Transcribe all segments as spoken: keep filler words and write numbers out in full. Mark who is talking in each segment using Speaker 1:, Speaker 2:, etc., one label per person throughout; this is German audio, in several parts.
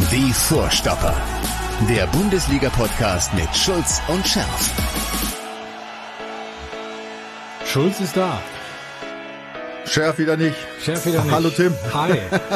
Speaker 1: Die Vorstopper. Der Bundesliga-Podcast mit Schulz und Scherf.
Speaker 2: Schulz ist da.
Speaker 3: Scherf wieder nicht.
Speaker 2: Scherf wieder nicht.
Speaker 3: Hallo Tim.
Speaker 2: Hi.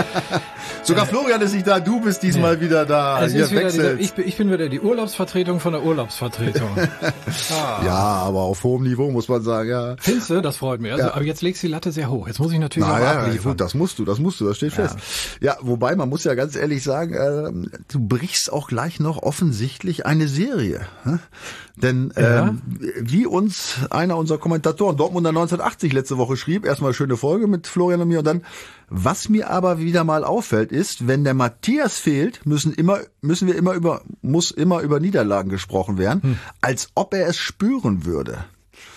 Speaker 3: Sogar Florian ist nicht da, du bist diesmal nee. wieder da.
Speaker 2: Es ist wieder dieser, ich, bin, ich bin wieder die Urlaubsvertretung von der Urlaubsvertretung.
Speaker 3: ah. Ja, aber auf hohem Niveau muss man sagen, ja.
Speaker 2: Findest du? Das freut mich. Also, ja. Aber jetzt legst du die Latte sehr hoch. Jetzt muss ich natürlich
Speaker 3: Na,
Speaker 2: auch
Speaker 3: ja,
Speaker 2: abliefern.
Speaker 3: Gut, das musst du, das musst du, das steht ja. fest. Ja, wobei man muss ja ganz ehrlich sagen, äh, du brichst auch gleich noch offensichtlich eine Serie. Hm? Denn ja. ähm, wie uns einer unserer Kommentatoren, Dortmunder neunzehnhundertachtzig, letzte Woche schrieb, erstmal eine schöne Folge mit Florian und mir und dann, was mir aber wieder mal auffällt, ist, wenn der Matthias fehlt, müssen immer, müssen wir immer über, muss immer über Niederlagen gesprochen werden, hm. als ob er es spüren würde.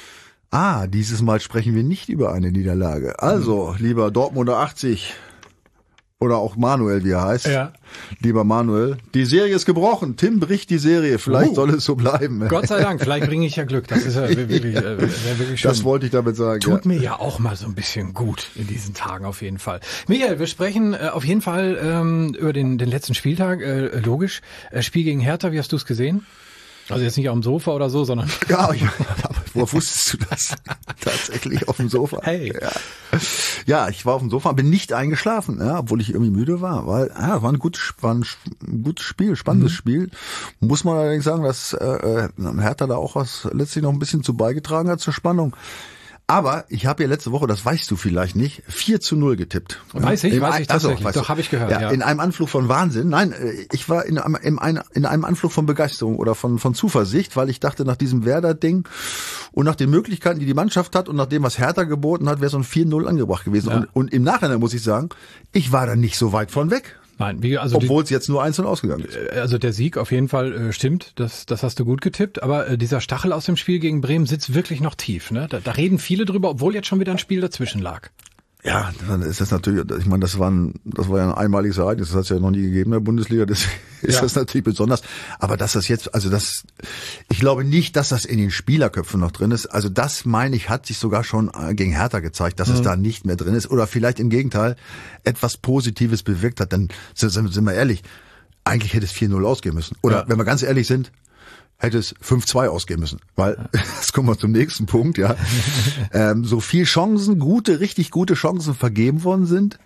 Speaker 3: Ah, dieses Mal sprechen wir nicht über eine Niederlage. Also, hm. lieber Dortmunder achtzig, oder auch Manuel, wie er heißt.
Speaker 2: Ja.
Speaker 3: Lieber Manuel, die Serie ist gebrochen. Tim bricht die Serie. Vielleicht uh. soll es so bleiben.
Speaker 2: Gott sei Dank, vielleicht bringe ich ja Glück. Das ist ja wirklich, äh, wirklich schön.
Speaker 3: Das wollte ich damit sagen.
Speaker 2: Tut
Speaker 3: ja.
Speaker 2: mir ja auch mal so ein bisschen gut in diesen Tagen auf jeden Fall. Michael, wir sprechen äh, auf jeden Fall ähm, über den, den letzten Spieltag. Äh, logisch. Äh, Spiel gegen Hertha, wie hast du es gesehen? Also jetzt nicht auf dem Sofa oder so, sondern...
Speaker 3: Ja, ja, aber woher wusstest du das? Tatsächlich auf dem Sofa.
Speaker 2: Hey.
Speaker 3: Ja. ja, ich war auf dem Sofa, bin nicht eingeschlafen, ja, obwohl ich irgendwie müde war. Weil, ja, war ein gutes, war ein, ein gutes Spiel, spannendes mhm. Spiel. Muss man allerdings sagen, dass äh, Hertha da auch was letztlich noch ein bisschen zu beigetragen hat zur Spannung. Aber ich habe ja letzte Woche, das weißt du vielleicht nicht, vier zu null getippt.
Speaker 2: Weiß ich,
Speaker 3: Im
Speaker 2: weiß
Speaker 3: ein,
Speaker 2: ich tatsächlich.
Speaker 3: Also,
Speaker 2: Doch, habe ich gehört.
Speaker 3: Ja,
Speaker 2: ja,
Speaker 3: in einem Anflug von Wahnsinn. Nein, ich war in einem, in einem, in einem Anflug von Begeisterung oder von, von Zuversicht, weil ich dachte, nach diesem Werder-Ding und nach den Möglichkeiten, die die Mannschaft hat und nach dem, was Hertha geboten hat, wäre so ein vier null angebracht gewesen. Ja. Und, und im Nachhinein muss ich sagen, ich war da nicht so weit von weg.
Speaker 2: Nein, wie, also
Speaker 3: obwohl es jetzt nur eins null ausgegangen ist.
Speaker 2: Also der Sieg auf jeden Fall äh, stimmt, das, das hast du gut getippt, aber äh, dieser Stachel aus dem Spiel gegen Bremen sitzt wirklich noch tief. Ne? Da, da reden viele drüber, obwohl jetzt schon wieder ein Spiel dazwischen lag.
Speaker 3: Ja, dann ist das natürlich, ich meine, das war ein, das war ja ein einmaliges Ereignis, das hat es ja noch nie gegeben in der Bundesliga, deswegen ist ja. das natürlich besonders. Aber dass das jetzt, also das, ich glaube nicht, dass das in den Spielerköpfen noch drin ist. Also das, meine ich, hat sich sogar schon gegen Hertha gezeigt, dass mhm. es da nicht mehr drin ist. Oder vielleicht im Gegenteil etwas Positives bewirkt hat. Dann sind, sind wir ehrlich, eigentlich hätte es vier null ausgehen müssen. Oder ja. wenn wir ganz ehrlich sind, hätte es fünf zwei ausgehen müssen, weil, jetzt kommen wir zum nächsten Punkt, ja, ähm, so viel Chancen, gute, richtig gute Chancen vergeben worden sind,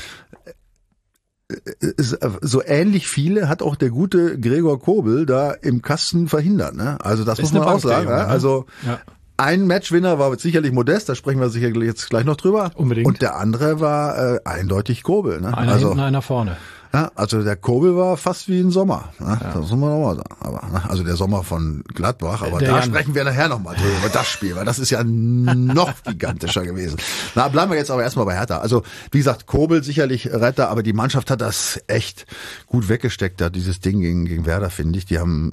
Speaker 3: so ähnlich viele hat auch der gute Gregor Kobel da im Kasten verhindert, ne? Also das ist muss man auch sagen, Junge, ne? Also ja. Ein Matchwinner war sicherlich Modest, da sprechen wir sicher jetzt gleich noch drüber.
Speaker 2: Unbedingt.
Speaker 3: Und der andere war äh, eindeutig Kobel, ne?
Speaker 2: Einer
Speaker 3: also,
Speaker 2: hinten, einer vorne.
Speaker 3: Ja, also der Kobel war fast wie ein Sommer, ne? Ja. Das muss man nochmal sagen. Aber, also der Sommer von Gladbach, aber der da Jan. sprechen wir nachher nochmal drüber, über das Spiel, weil das ist ja noch gigantischer gewesen. Na, bleiben wir jetzt aber erstmal bei Hertha. Also wie gesagt, Kobel sicherlich Retter, aber die Mannschaft hat das echt gut weggesteckt, da dieses Ding gegen, gegen Werder, finde ich. Die haben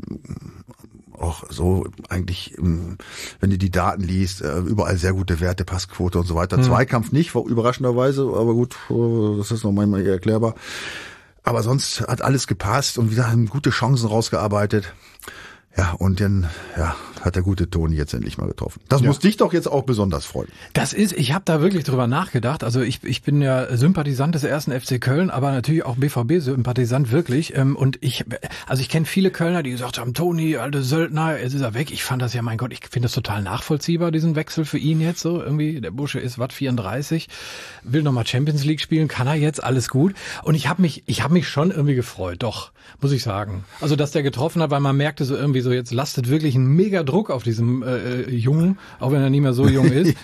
Speaker 3: auch so eigentlich, wenn du die Daten liest, überall sehr gute Werte, Passquote und so weiter. Mhm. Zweikampf nicht, überraschenderweise, aber gut, das ist noch manchmal eher erklärbar. Aber sonst hat alles gepasst und wir haben gute Chancen rausgearbeitet. Ja, und dann ja, hat der gute Toni jetzt endlich mal getroffen. Das ja. muss dich doch jetzt auch besonders freuen.
Speaker 2: Das ist, ich habe da wirklich drüber nachgedacht. Also ich ich bin ja Sympathisant des ersten F C Köln, aber natürlich auch B V B-Sympathisant wirklich. Und ich, also ich kenne viele Kölner, die gesagt haben, Toni, alte Söldner, jetzt ist er weg. Ich fand das ja, mein Gott, ich finde das total nachvollziehbar, diesen Wechsel für ihn jetzt so. Irgendwie, der Bursche ist, was, vierunddreißig, will nochmal Champions League spielen, kann er jetzt, alles gut. Und ich habe mich, ich habe mich schon irgendwie gefreut, doch, muss ich sagen. Also, dass der getroffen hat, weil man merkte so irgendwie so, jetzt lastet wirklich ein mega Druck auf diesem äh, Jungen, auch wenn er nicht mehr so jung ist.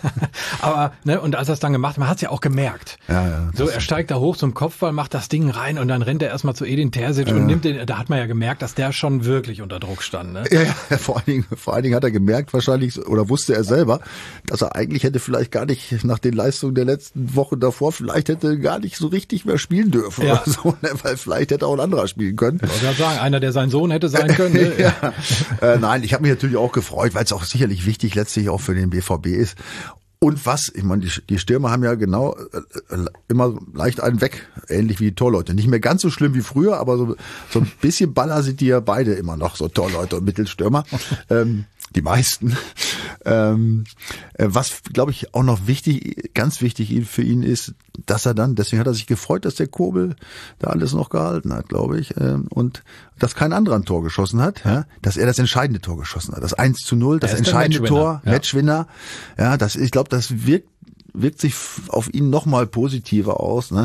Speaker 2: Aber, ne, und als er es dann gemacht hat, man hat es ja auch gemerkt.
Speaker 3: Ja, ja,
Speaker 2: so, er steigt da hoch zum Kopfball, macht das Ding rein und dann rennt er erstmal zu Edin Terzic ja. und nimmt den, da hat man ja gemerkt, dass der schon wirklich unter Druck stand. Ne?
Speaker 3: Ja, ja, vor allen Dingen, vor allen Dingen hat er gemerkt wahrscheinlich, oder wusste er selber, dass er eigentlich hätte vielleicht gar nicht nach den Leistungen der letzten Wochen davor, vielleicht hätte gar nicht so richtig mehr spielen dürfen
Speaker 2: ja.
Speaker 3: oder so, ne? Weil vielleicht hätte auch ein anderer spielen können.
Speaker 2: Ich wollte gerade sagen, einer, der sein Sohn hätte sein können. Ne?
Speaker 3: ja. äh, nein, ich habe mich natürlich auch gefreut, weil es auch sicherlich wichtig letztlich auch für den B V B ist. Und was, ich meine, die, die Stürmer haben ja genau äh, immer leicht einen weg, ähnlich wie die Torleute. Nicht mehr ganz so schlimm wie früher, aber so, so ein bisschen Baller sind die ja beide immer noch, so Torleute und Mittelstürmer. ähm, die meisten. Ähm, was, glaube ich, auch noch wichtig, ganz wichtig für ihn ist, dass er dann, deswegen hat er sich gefreut, dass der Kobel da alles noch gehalten hat, glaube ich, ähm, und dass kein anderer ein Tor geschossen hat, ja, dass er das entscheidende Tor geschossen hat, das eins zu null, das entscheidende Tor, ja. Matchwinner, ja, das, ich glaube, das wirkt, wirkt sich auf ihn nochmal positiver aus, ne?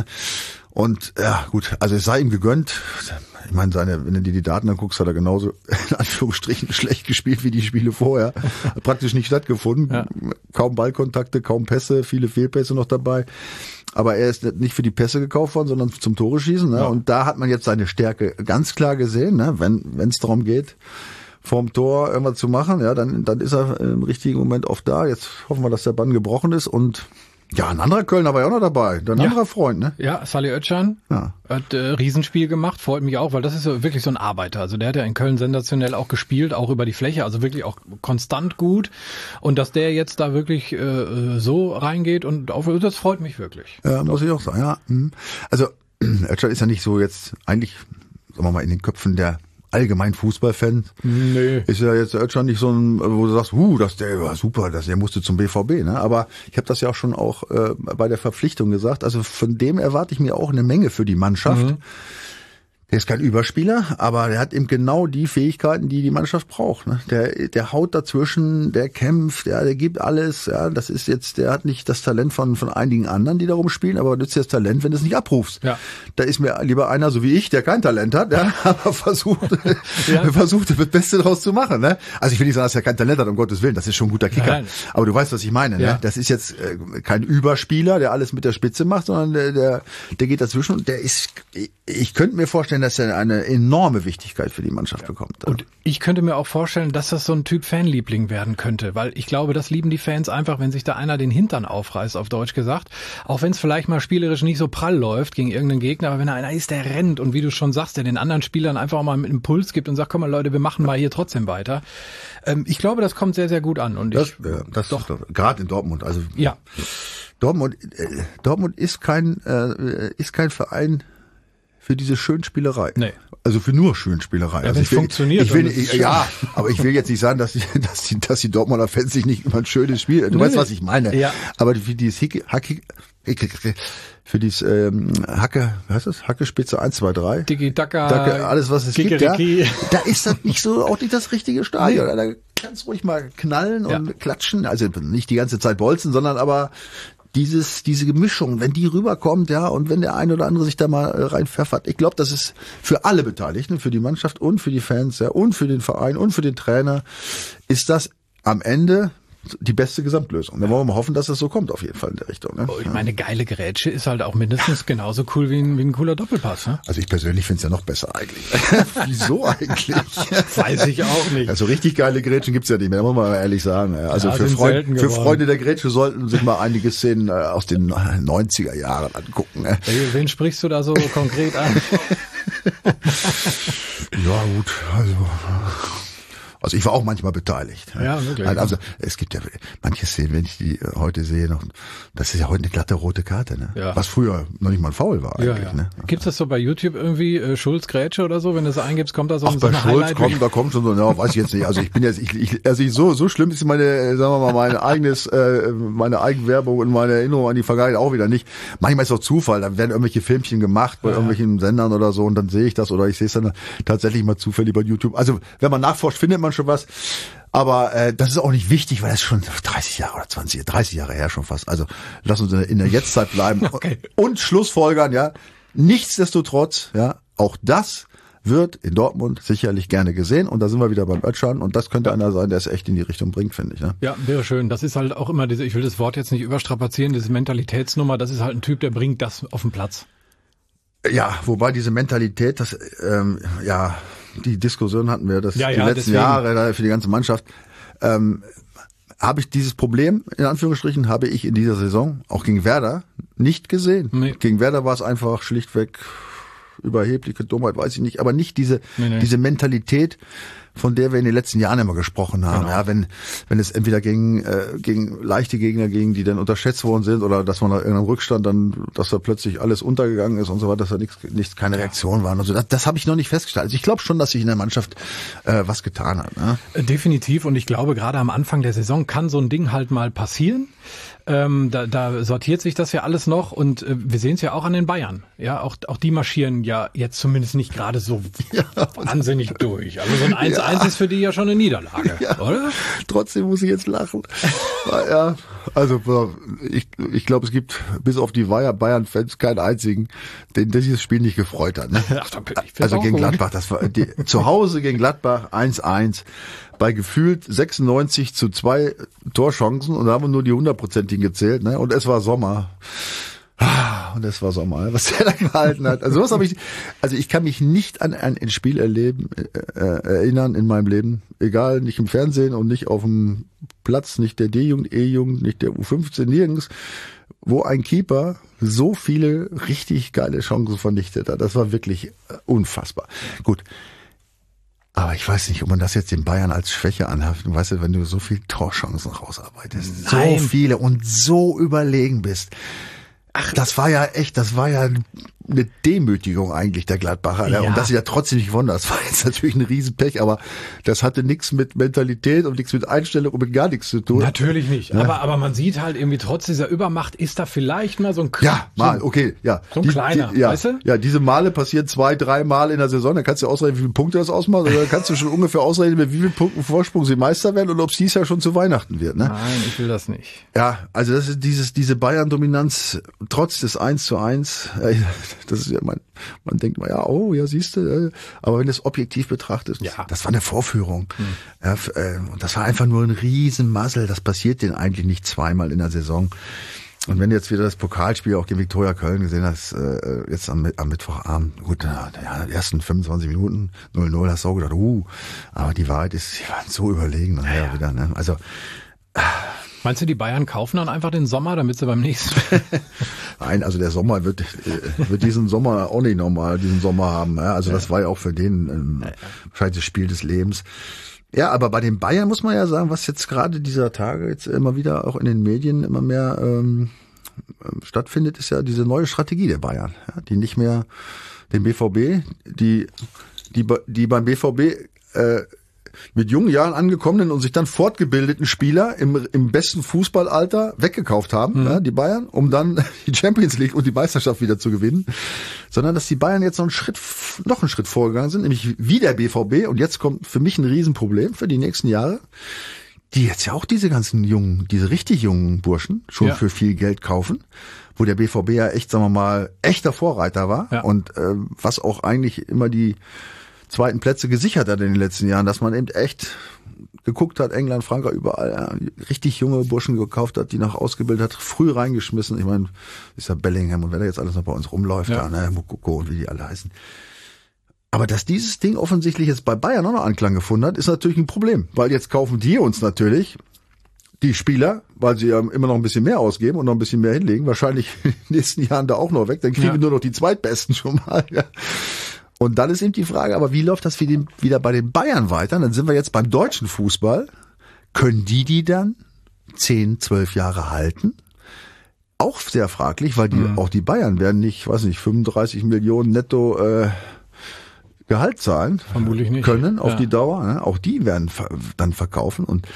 Speaker 3: Und ja, gut, also es sei ihm gegönnt. Ich meine, seine, wenn du dir die Daten anguckst, hat er genauso in Anführungsstrichen schlecht gespielt wie die Spiele vorher. Hat praktisch nicht stattgefunden. Ja. Kaum Ballkontakte, kaum Pässe, viele Fehlpässe noch dabei. Aber er ist nicht für die Pässe gekauft worden, sondern zum Tore schießen. Ne? Ja. Und da hat man jetzt seine Stärke ganz klar gesehen, ne? Wenn wenn es darum geht, vorm Tor irgendwas zu machen, ja, dann dann ist er im richtigen Moment oft da. Jetzt hoffen wir, dass der Bann gebrochen ist und ja, ein anderer Kölner war ja auch noch dabei. Ein ja. anderer Freund, ne?
Speaker 2: Ja, Salih Özcan ja. hat äh, Riesenspiel gemacht, freut mich auch, weil das ist so, wirklich so ein Arbeiter. Also der hat ja in Köln sensationell auch gespielt, auch über die Fläche, also wirklich auch konstant gut. Und dass der jetzt da wirklich äh, so reingeht und auf, das freut mich wirklich.
Speaker 3: Ja, muss ich auch sagen, ja. Also Özcan ist ja nicht so jetzt eigentlich, sagen wir mal, in den Köpfen der allgemein Fußballfan.
Speaker 2: Nee.
Speaker 3: Ist ja jetzt Özcan nicht so ein, wo du sagst, uh, das der war super, das der musste zum B V B, ne? Aber ich habe das ja auch schon auch äh, bei der Verpflichtung gesagt. Also von dem erwarte ich mir auch eine Menge für die Mannschaft. Mhm. Der ist kein Überspieler, aber der hat eben genau die Fähigkeiten, die die Mannschaft braucht. Ne? Der, der haut dazwischen, der kämpft, ja, der gibt alles. Ja, das ist jetzt, der hat nicht das Talent von von einigen anderen, die da rumspielen, aber nützt dir das Talent, wenn du es nicht abrufst.
Speaker 2: Ja.
Speaker 3: Da ist mir lieber einer so wie ich, der kein Talent hat, ja, aber versucht, ja. versucht, das Beste draus zu machen. Ne? Also ich will nicht sagen, dass er kein Talent hat, um Gottes Willen. Das ist schon ein guter Kicker. Nein. Aber du weißt, was ich meine. Ja. Ne? Das ist jetzt äh, kein Überspieler, der alles mit der Spitze macht, sondern der, der, der geht dazwischen und der ist. Ich, ich könnte mir vorstellen, dass er eine enorme Wichtigkeit für die Mannschaft ja. bekommt.
Speaker 2: Und ich könnte mir auch vorstellen, dass das so ein Typ Fanliebling werden könnte, weil ich glaube, das lieben die Fans einfach, wenn sich da einer den Hintern aufreißt, auf Deutsch gesagt. Auch wenn es vielleicht mal spielerisch nicht so prall läuft gegen irgendeinen Gegner, aber wenn da einer ist, der rennt und wie du schon sagst, der den anderen Spielern einfach mal einen Impuls gibt und sagt, komm mal Leute, wir machen mal hier trotzdem weiter. Ähm, ich glaube, das kommt sehr, sehr gut an. Und
Speaker 3: das,
Speaker 2: ich,
Speaker 3: ja, das doch gerade in Dortmund. Also
Speaker 2: ja.
Speaker 3: Dortmund, äh, Dortmund ist kein äh, ist kein Verein für diese Schönspielerei.
Speaker 2: Nee.
Speaker 3: Also für nur Schönspielerei.
Speaker 2: Ja,
Speaker 3: also
Speaker 2: ich will, funktioniert.
Speaker 3: Ich will, ich, ja, aber ich will jetzt nicht sagen, dass die, dass die, dass die Dortmunder Fans sich nicht über ein schönes Spiel, du nee, weißt, was ich meine.
Speaker 2: Ja.
Speaker 3: Aber für dieses Hicke, Hacke, für dieses ähm, Hacke, was heißt das? Hackespitze eins, zwei, drei.
Speaker 2: Tiki-Taka.
Speaker 3: Alles, was es
Speaker 2: Kikeriki.
Speaker 3: gibt, ja, da ist das nicht so, auch nicht das richtige Stadion. Nee. Da kannst du ruhig mal knallen und ja. klatschen. Also nicht die ganze Zeit bolzen, sondern aber Dieses, diese Mischung, wenn die rüberkommt, ja, und wenn der ein oder andere sich da mal reinpfeffert, ich glaube, das ist für alle Beteiligten, für die Mannschaft und für die Fans, ja, und für den Verein und für den Trainer, ist das am Ende die beste Gesamtlösung. Da wollen wir mal hoffen, dass das so kommt, auf jeden Fall in der Richtung. Ne?
Speaker 2: Oh, ich meine, geile Grätsche ist halt auch mindestens genauso cool wie ein, wie ein cooler Doppelpass. Ne?
Speaker 3: Also ich persönlich finde es ja noch besser eigentlich. Wieso eigentlich?
Speaker 2: Weiß ich auch nicht.
Speaker 3: Also richtig geile Grätschen gibt's ja nicht mehr, da muss man mal ehrlich sagen. Also ja, für, Freund, für Freunde der Grätsche sollten sich mal einige Szenen aus den neunziger Jahren angucken. Ne?
Speaker 2: Wen sprichst du da so konkret an?
Speaker 3: Ja gut, also... Also ich war auch manchmal beteiligt.
Speaker 2: Ja, wirklich.
Speaker 3: Also es gibt ja manche Szenen, wenn ich die heute sehe, noch, das ist ja heute eine glatte rote Karte, ne?
Speaker 2: Ja.
Speaker 3: Was früher noch nicht mal ein Foul war eigentlich.
Speaker 2: Ja, ja.
Speaker 3: Ne?
Speaker 2: Gibt's das so bei YouTube irgendwie, äh, Schulz Grätsche oder so? Wenn du das eingibst, kommt da so,
Speaker 3: Ach,
Speaker 2: so
Speaker 3: bei
Speaker 2: ein
Speaker 3: Schulz
Speaker 2: Highlight?
Speaker 3: kommt, da kommt schon so, ja, weiß ich jetzt nicht. Also ich bin jetzt, ich, ich also ich, so so schlimm ist meine, sagen wir mal, meine eigenes, äh, meine Eigenwerbung und meine Erinnerung an die Vergangenheit auch wieder nicht. Manchmal ist es auch Zufall, dann werden irgendwelche Filmchen gemacht bei ja. irgendwelchen Sendern oder so und dann sehe ich das oder ich sehe es dann tatsächlich mal zufällig bei YouTube. Also wenn man nachforscht, findet man schon was. Aber äh, das ist auch nicht wichtig, weil das ist schon dreißig Jahre oder zwanzig, dreißig Jahre her schon fast. Also lass uns in der Jetztzeit bleiben
Speaker 2: okay.
Speaker 3: und Schlussfolgern, ja. Nichtsdestotrotz, ja, auch das wird in Dortmund sicherlich gerne gesehen und da sind wir wieder beim Özcan und das könnte einer sein, der es echt in die Richtung bringt, finde ich. Ne?
Speaker 2: Ja, wäre schön. Das ist halt auch immer diese, ich will das Wort jetzt nicht überstrapazieren, diese Mentalitätsnummer, das ist halt ein Typ, der bringt das auf den Platz.
Speaker 3: Ja, wobei diese Mentalität, das, ähm, ja, die Diskussion hatten wir das
Speaker 2: ja,
Speaker 3: die
Speaker 2: ja,
Speaker 3: letzten
Speaker 2: deswegen.
Speaker 3: Jahre für die ganze Mannschaft. Ähm, habe ich dieses Problem, in Anführungsstrichen, habe ich in dieser Saison, auch gegen Werder, nicht gesehen.
Speaker 2: Nee.
Speaker 3: Gegen Werder war es einfach schlichtweg überhebliche Dummheit, weiß ich nicht, aber nicht diese,
Speaker 2: nee, nee.
Speaker 3: diese Mentalität von der wir in den letzten Jahren immer gesprochen haben.
Speaker 2: Genau.
Speaker 3: Ja, wenn wenn es entweder gegen äh, gegen leichte Gegner ging, die dann unterschätzt worden sind, oder dass man nach irgendeinem Rückstand dann, dass da plötzlich alles untergegangen ist und so weiter, dass da nichts, nichts keine Reaktion waren. Also das, das habe ich noch nicht festgestellt. Also ich glaube schon, dass sich in der Mannschaft äh, was getan hat. Ne?
Speaker 2: Definitiv. Und ich glaube, gerade am Anfang der Saison kann so ein Ding halt mal passieren. Ähm, da, da sortiert sich das ja alles noch und äh, wir sehen es ja auch an den Bayern. Ja, auch auch die marschieren ja jetzt zumindest nicht gerade so ja. wahnsinnig durch. Also so ein eins eins ja. ist für die ja schon eine Niederlage, ja. oder?
Speaker 3: Trotzdem muss ich jetzt lachen. Ja, also ich ich glaube, es gibt bis auf die Bayern-Fans keinen einzigen, den dieses Spiel nicht gefreut hat. Ne?
Speaker 2: Ach,
Speaker 3: also gegen Gladbach, das war die, zu Hause gegen Gladbach eins eins. Bei gefühlt sechsundneunzig zu zwei Torchancen und da haben wir nur die hundertprozentigen gezählt, ne? Und es war Sommer. Und es war Sommer, was der da gehalten hat. Also was habe ich, also ich kann mich nicht an ein Spiel erleben, äh, erinnern in meinem Leben. Egal, nicht im Fernsehen und nicht auf dem Platz, nicht der D-Jugend, E-Jugend, nicht der U fünfzehn, nirgends, wo ein Keeper so viele richtig geile Chancen vernichtet hat. Das war wirklich unfassbar. Gut. Aber ich weiß nicht, ob man das jetzt den Bayern als Schwäche anhaften. Weißt du, wenn du so viele Torchancen rausarbeitest, Nein. so viele und so überlegen bist. Ach, das war ja echt, das war ja eine Demütigung eigentlich der Gladbacher. Ja. Und dass sie ja trotzdem nicht gewonnen. Das war jetzt natürlich ein Riesenpech, aber das hatte nichts mit Mentalität und nichts mit Einstellung und mit gar nichts zu tun.
Speaker 2: Natürlich nicht. Ja. Aber, aber man sieht halt irgendwie trotz dieser Übermacht ist da vielleicht mal so ein
Speaker 3: Ja, mal, okay, ja.
Speaker 2: So ein die, kleiner,
Speaker 3: die, ja,
Speaker 2: weißt du?
Speaker 3: Ja, diese Male passieren zwei, drei Mal in der Saison. Dann kannst du ausrechnen, wie viele Punkte das ausmacht. Oder dann kannst du schon ungefähr ausrechnen, mit wie vielen Punkten Vorsprung sie Meister werden und ob es dies Jahr schon zu Weihnachten wird. Ne?
Speaker 2: Nein, ich will das nicht.
Speaker 3: Ja, also das ist dieses, diese Bayern-Dominanz trotz des eins zu eins. Das ist ja mein, man denkt mal, ja, oh, ja, siehst du, aber wenn du es objektiv betrachtest,
Speaker 2: ja.
Speaker 3: das war eine Vorführung. Hm. Ja, und das war einfach nur ein Riesenmuzzle. Das passiert denen eigentlich nicht zweimal in der Saison. Und wenn du jetzt wieder das Pokalspiel auch gegen Viktoria Köln gesehen hast, äh, jetzt am, am Mittwochabend, gut, ja, die ersten fünfundzwanzig Minuten, null null, hast du auch gedacht, uh, aber die Wahrheit ist, sie waren so überlegen nachher ja. wieder, ne? Also,
Speaker 2: meinst du, die Bayern kaufen dann einfach den Sommer, damit sie beim nächsten...
Speaker 3: Nein, also der Sommer wird, wird diesen Sommer auch nicht nochmal diesen Sommer haben. Ja? Also ja. das war ja auch für den ähm, ja, ja. wahrscheinlich das Spiel des Lebens. Ja, aber bei den Bayern muss man ja sagen, was jetzt gerade dieser Tage jetzt immer wieder auch in den Medien immer mehr ähm, stattfindet, ist ja diese neue Strategie der Bayern, ja? Die nicht mehr den B V B, die die die beim B V B äh, mit jungen Jahren angekommenen und sich dann fortgebildeten Spieler im, im besten Fußballalter weggekauft haben, mhm. ja, die Bayern, um dann die Champions League und die Meisterschaft wieder zu gewinnen, sondern dass die Bayern jetzt noch einen Schritt, noch einen Schritt vorgegangen sind, nämlich wie der B V B. Und jetzt kommt für mich ein Riesenproblem für die nächsten Jahre, die jetzt ja auch diese ganzen jungen, diese richtig jungen Burschen schon ja. für viel Geld kaufen, wo der B V B ja echt, sagen wir mal, echter Vorreiter war ja. und äh, was auch eigentlich immer die zweiten Plätze gesichert hat in den letzten Jahren, dass man eben echt geguckt hat, England, Frankreich, überall ja, richtig junge Burschen gekauft hat, die noch ausgebildet hat, früh reingeschmissen. Ich meine, ist ja Bellingham und wer da jetzt alles noch bei uns rumläuft, ja. da, ne, Mukoko und wie die alle heißen. Aber dass dieses Ding offensichtlich jetzt bei Bayern auch noch Anklang gefunden hat, ist natürlich ein Problem, weil jetzt kaufen die uns natürlich die Spieler, weil sie ja immer noch ein bisschen mehr ausgeben und noch ein bisschen mehr hinlegen, wahrscheinlich in den nächsten Jahren da auch noch weg, dann kriegen ja. wir nur noch die Zweitbesten schon mal, ja. Und dann ist eben die Frage, aber wie läuft das wieder bei den Bayern weiter? Dann sind wir jetzt beim deutschen Fußball. Können die die dann zehn, zwölf Jahre halten? Auch sehr fraglich, weil die, mhm. auch die Bayern werden nicht, weiß nicht, fünfunddreißig Millionen netto äh, Gehalt zahlen.
Speaker 2: Vermutlich nicht.
Speaker 3: Können auf
Speaker 2: ja.
Speaker 3: die Dauer. Ne? Auch die werden dann verkaufen und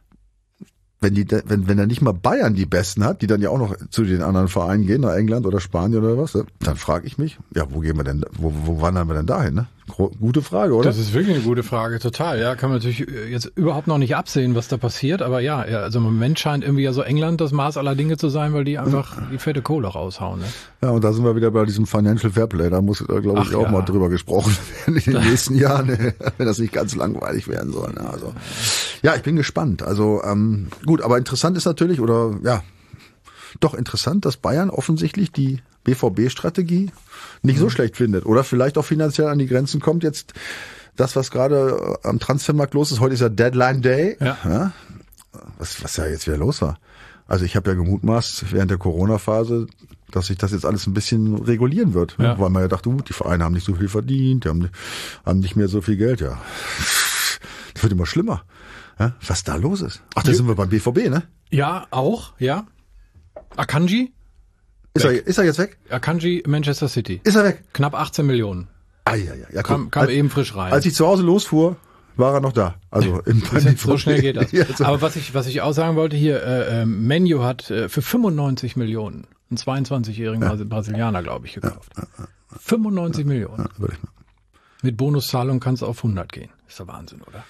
Speaker 3: wenn die, wenn, wenn er nicht mal Bayern die Besten hat, die dann ja auch noch zu den anderen Vereinen gehen, nach England oder Spanien oder was, dann frage ich mich, ja, wo gehen wir denn, wo, wo wandern wir denn dahin, ne? Gute Frage, oder?
Speaker 2: Das ist wirklich eine gute Frage, total. Ja, kann man natürlich jetzt überhaupt noch nicht absehen, was da passiert, aber ja, also im Moment scheint irgendwie ja so England das Maß aller Dinge zu sein, weil die einfach die fette Kohle raushauen, ne?
Speaker 3: Ja, und da sind wir wieder bei diesem Financial Fairplay, da muss, glaube ich, Ach, auch ja. mal drüber gesprochen werden in den nächsten Jahren, wenn das nicht ganz langweilig werden soll, ne? Also, ja, ich bin gespannt. Also, ähm, gut, aber interessant ist natürlich, oder, ja, doch interessant, dass Bayern offensichtlich die B V B-Strategie nicht mhm. so schlecht findet oder vielleicht auch finanziell an die Grenzen kommt. Jetzt das, was gerade am Transfermarkt los ist, heute ist ja Deadline Day,
Speaker 2: ja.
Speaker 3: Ja, was, was ja jetzt wieder los war. Also ich habe ja gemutmaßt während der Corona-Phase, dass sich das jetzt alles ein bisschen regulieren wird. Ja. Weil man ja dachte, gut, die Vereine haben nicht so viel verdient, die haben, haben nicht mehr so viel Geld. Ja, das wird immer schlimmer. Ja, was da los ist. Ach, da ja. sind wir beim B V B, ne?
Speaker 2: Ja, auch, ja. Akanji?
Speaker 3: Ist er, ist er jetzt weg?
Speaker 2: Akanji, Manchester City.
Speaker 3: Ist er weg?
Speaker 2: Knapp achtzehn Millionen.
Speaker 3: Ah, ja, ja. ja
Speaker 2: kam kam als, eben frisch rein.
Speaker 3: Als ich zu Hause losfuhr, war er noch da. Also im
Speaker 2: so schnell geht das. Ja, so. Aber was ich was ich auch sagen wollte hier, äh, Menu hat äh, für fünfundneunzig Millionen einen zweiundzwanzigjährigen ja. Brasilianer, glaube ich, gekauft. Ja, ja, ja. fünfundneunzig ja, Millionen. Ja, würde ich mal. Mit Bonuszahlung kann es auf hundert gehen. Ist der Wahnsinn, oder?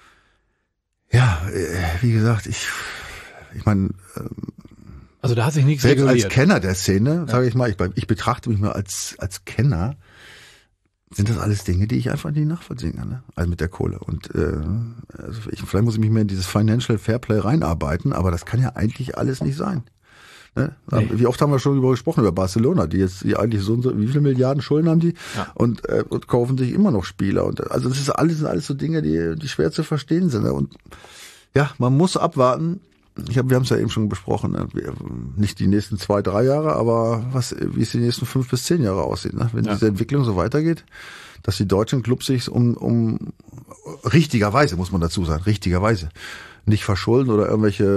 Speaker 3: Ja, äh, wie gesagt, ich ich meine, ähm,
Speaker 2: also da hat sich nichts
Speaker 3: selbst
Speaker 2: reguliert.
Speaker 3: Als Kenner der Szene, ja. sage ich mal, ich, ich betrachte mich mal als als Kenner. Sind das alles Dinge, die ich einfach nicht nachvollziehen kann, ne? Also mit der Kohle. Und äh, also ich, vielleicht muss ich mich mehr in dieses Financial Fairplay reinarbeiten, aber das kann ja eigentlich alles nicht sein. Ne? Nee. Wie oft haben wir schon darüber gesprochen, über Barcelona, die jetzt die eigentlich so und so, wie viele Milliarden Schulden haben die ja. und, äh, und kaufen sich immer noch Spieler. Und also das ist alles, sind alles so Dinge, die, die schwer zu verstehen sind. Ne? Und ja, man muss abwarten. Ich hab, wir haben es ja eben schon besprochen, ne? Nicht die nächsten zwei, drei Jahre, aber was, wie es die nächsten fünf bis zehn Jahre aussieht, ne? Wenn ja. diese Entwicklung so weitergeht, dass die deutschen Clubs sich um, um richtigerweise, muss man dazu sagen, richtigerweise nicht verschulden oder irgendwelche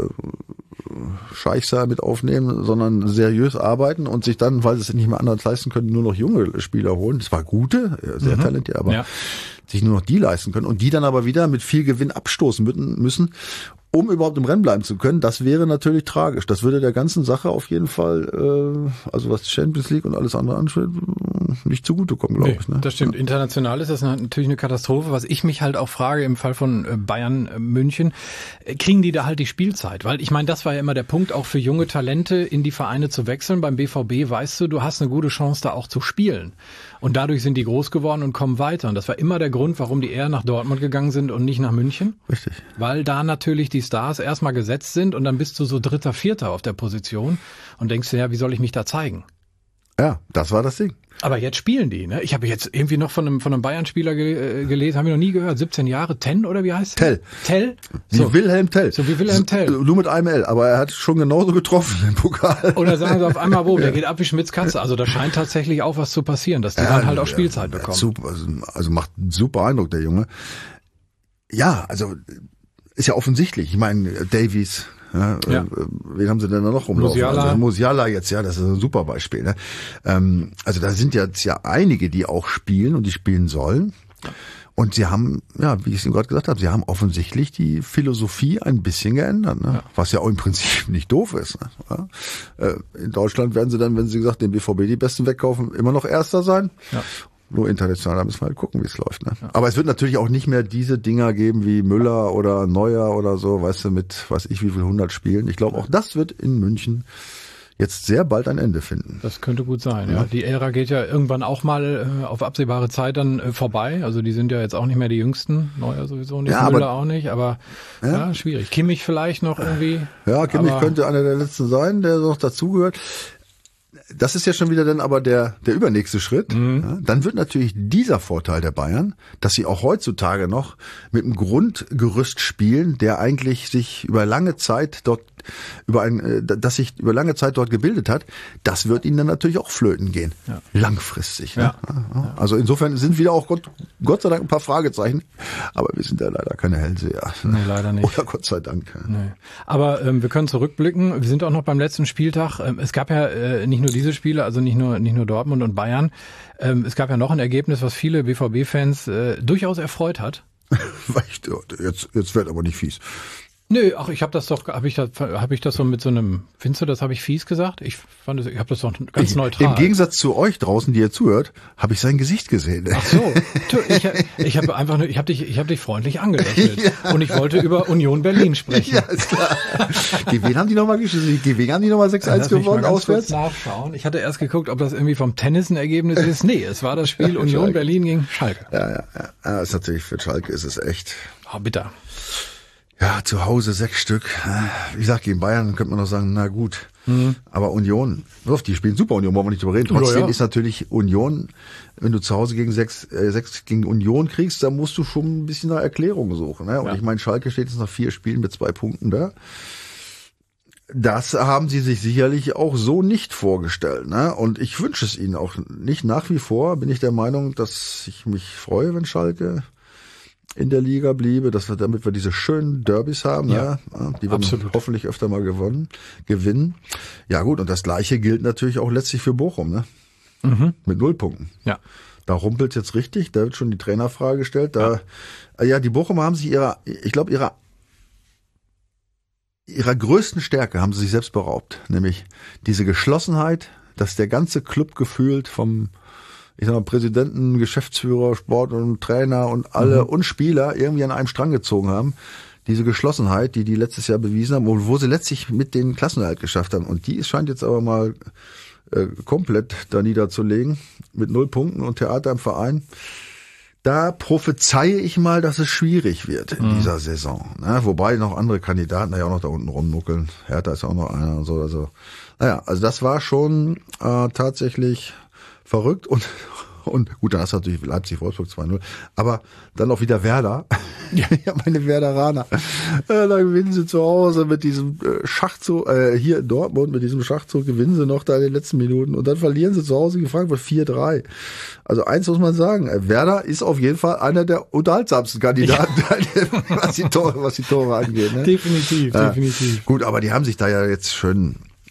Speaker 3: äh, Scheichs da mit aufnehmen, sondern seriös arbeiten und sich dann, weil sie es nicht mehr anders leisten können, nur noch junge Spieler holen. Das war gute, sehr mhm. talentiert, aber ja. sich nur noch die leisten können und die dann aber wieder mit viel Gewinn abstoßen müssen, um überhaupt im Rennen bleiben zu können. Das wäre natürlich tragisch. Das würde der ganzen Sache auf jeden Fall, äh, also was Champions League und alles andere ansteht, nicht zugutekommen, glaube nee, ich. Ne?
Speaker 2: Das stimmt. International ist das natürlich eine Katastrophe. Was ich mich halt auch frage im Fall von Bayern München, kriegen die da halt die Spielzeit? Weil ich meine, das war ja immer der Punkt, auch für junge Talente in die Vereine zu wechseln. Beim B V B weißt du, du hast eine gute Chance, da auch zu spielen. Und dadurch sind die groß geworden und kommen weiter. Und das war immer der Grund, warum die eher nach Dortmund gegangen sind und nicht nach München.
Speaker 3: Richtig.
Speaker 2: Weil da natürlich die Stars erstmal gesetzt sind und dann bist du so Dritter, Vierter auf der Position und denkst dir, ja, wie soll ich mich da zeigen?
Speaker 3: Ja, das war das Ding.
Speaker 2: Aber jetzt spielen die, ne? Ich habe jetzt irgendwie noch von einem von einem Bayern-Spieler ge- gelesen, haben wir noch nie gehört, siebzehn Jahre, Ten oder wie heißt
Speaker 3: der?
Speaker 2: Tell. Tell?
Speaker 3: Wie
Speaker 2: So.
Speaker 3: Wilhelm Tell.
Speaker 2: So wie Wilhelm Tell.
Speaker 3: Nur mit einem L, aber er hat schon genauso getroffen im Pokal.
Speaker 2: Oder sagen sie auf einmal, wo, der geht ab wie Schmitz Katze. Also da scheint tatsächlich auch was zu passieren, dass die ja, dann halt auch Spielzeit ja, bekommen.
Speaker 3: Super, also, also macht einen super Eindruck, der Junge. Ja, also ist ja offensichtlich. Ich meine, Davies, ja, ja. Äh, wen haben sie denn da noch rumlaufen?
Speaker 2: Musiala.
Speaker 3: Also Musiala jetzt, ja, das ist ein super Beispiel. Ne? Ähm, also da sind jetzt ja einige, die auch spielen und die spielen sollen. Und sie haben, ja, wie ich es Ihnen gerade gesagt habe, sie haben offensichtlich die Philosophie ein bisschen geändert, ne? Ja. Was ja auch im Prinzip nicht doof ist. Ne? Ja? Äh, in Deutschland werden sie dann, wenn sie gesagt den B V B die Besten wegkaufen, immer noch Erster sein. Ja. Nur international, da müssen wir halt gucken, wie es läuft. Ne? Ja. Aber es wird natürlich auch nicht mehr diese Dinger geben wie Müller oder Neuer oder so, weißt du, mit weiß ich wie viel hundert Spielen. Ich glaube, auch das wird in München jetzt sehr bald ein Ende finden.
Speaker 2: Das könnte gut sein, ja. ja. Die Ära geht ja irgendwann auch mal äh, auf absehbare Zeit dann äh, vorbei. Also die sind ja jetzt auch nicht mehr die Jüngsten. Neuer sowieso nicht, ja, Müller aber, auch nicht. Aber ja. ja, schwierig. Kimmich vielleicht noch irgendwie.
Speaker 3: Ja, Kimmich könnte einer der Letzten sein, der noch dazugehört. Das ist ja schon wieder dann aber der der übernächste Schritt. Mhm. Ja, dann wird natürlich dieser Vorteil der Bayern, dass sie auch heutzutage noch mit einem Grundgerüst spielen, der eigentlich sich über lange Zeit dort über ein, das sich über lange Zeit dort gebildet hat, das wird ihnen dann natürlich auch flöten gehen. Ja. Langfristig. Ne? Ja. Ja. Also insofern sind wieder auch Gott, Gott sei Dank ein paar Fragezeichen, aber wir sind ja leider keine Hellseher.
Speaker 2: Nee, leider nicht.
Speaker 3: Oder Gott sei Dank.
Speaker 2: Nee. Aber ähm, wir können zurückblicken. Wir sind auch noch beim letzten Spieltag. Ähm, es gab ja äh, nicht nur diese Spiele, also nicht nur nicht nur Dortmund und Bayern. Ähm, es gab ja noch ein Ergebnis, was viele B V B-Fans äh, durchaus erfreut hat.
Speaker 3: jetzt jetzt wird aber nicht fies.
Speaker 2: Nö, ach, ich habe das doch, habe ich das, habe ich das so mit so einem, findest du, das habe ich fies gesagt? Ich fand das, ich habe das doch ganz ich, neutral.
Speaker 3: Im Gegensatz zu euch draußen, die ihr zuhört, habe ich sein Gesicht gesehen.
Speaker 2: Ach so, ich, ich habe einfach nur, ich habe dich, ich habe dich freundlich angelächelt ja. Und ich wollte über Union Berlin sprechen.
Speaker 3: Ja, ist klar. Gegen wen haben die nochmal geschossen? Gegen wen haben die nochmal sechs eins gewonnen auswärts?
Speaker 2: Nachschauen. Ich hatte erst geguckt, ob das irgendwie vom Tennis ein Ergebnis ist. Nee, es war das Spiel Union Schalke. Berlin gegen Schalke.
Speaker 3: Ja, ja, ja. ja ist natürlich für Schalke ist es echt.
Speaker 2: Oh, bitter.
Speaker 3: Ja, zu Hause sechs Stück. Ich sag, gegen Bayern könnte man noch sagen, na gut. Mhm. Aber Union, die spielen super Union, wollen wir nicht drüber reden. Trotzdem ja, ja. ist natürlich Union, wenn du zu Hause gegen sechs, äh, sechs gegen Union kriegst, dann musst du schon ein bisschen nach Erklärung suchen. Ne? Und ja. ich meine, Schalke steht jetzt nach vier Spielen mit zwei Punkten da. Das haben sie sich sicherlich auch so nicht vorgestellt, ne? Und ich wünsche es ihnen auch nicht. Nach wie vor bin ich der Meinung, dass ich mich freue, wenn Schalke in der Liga bliebe, dass wir, damit wir diese schönen Derbys haben, ja, ne? Die wir
Speaker 2: absolut.
Speaker 3: hoffentlich öfter mal gewonnen, gewinnen. Ja gut, und das Gleiche gilt natürlich auch letztlich für Bochum, ne? Mhm. Mit null Punkten.
Speaker 2: Ja.
Speaker 3: Da rumpelt jetzt richtig, da wird schon die Trainerfrage gestellt. Da, ja, ja die Bochumer haben sich ihrer, ich glaube, ihrer ihrer größten Stärke haben sie sich selbst beraubt, nämlich diese Geschlossenheit, dass der ganze Club gefühlt vom, ich sag mal, Präsidenten, Geschäftsführer, Sport und Trainer und alle mhm. und Spieler irgendwie an einem Strang gezogen haben. Diese Geschlossenheit, die die letztes Jahr bewiesen haben und wo sie letztlich mit den Klassenerhalt geschafft haben. Und die scheint jetzt aber mal äh, komplett da niederzulegen mit null Punkten und Theater im Verein. Da prophezeie ich mal, dass es schwierig wird in mhm. dieser Saison. Ne? Wobei noch andere Kandidaten ja auch noch da unten rumnuckeln. Hertha ist auch noch einer und so. Also, naja, also das war schon äh, tatsächlich verrückt. Und, und gut, dann hast du natürlich Leipzig-Wolfsburg zwei null. Aber dann auch wieder Werder. Ja, meine Werderaner. Äh, da gewinnen sie zu Hause mit diesem äh, Schachzug, äh, hier in Dortmund, mit diesem Schachzug gewinnen sie noch da in den letzten Minuten. Und dann verlieren sie zu Hause gegen Frankfurt vier drei. Also eins muss man sagen, Werder ist auf jeden Fall einer der unterhaltsamsten Kandidaten, ja. was, die Tore, was die Tore angeht. Ne?
Speaker 2: Definitiv,
Speaker 3: äh,
Speaker 2: definitiv.
Speaker 3: Gut, aber die haben sich da ja jetzt schön,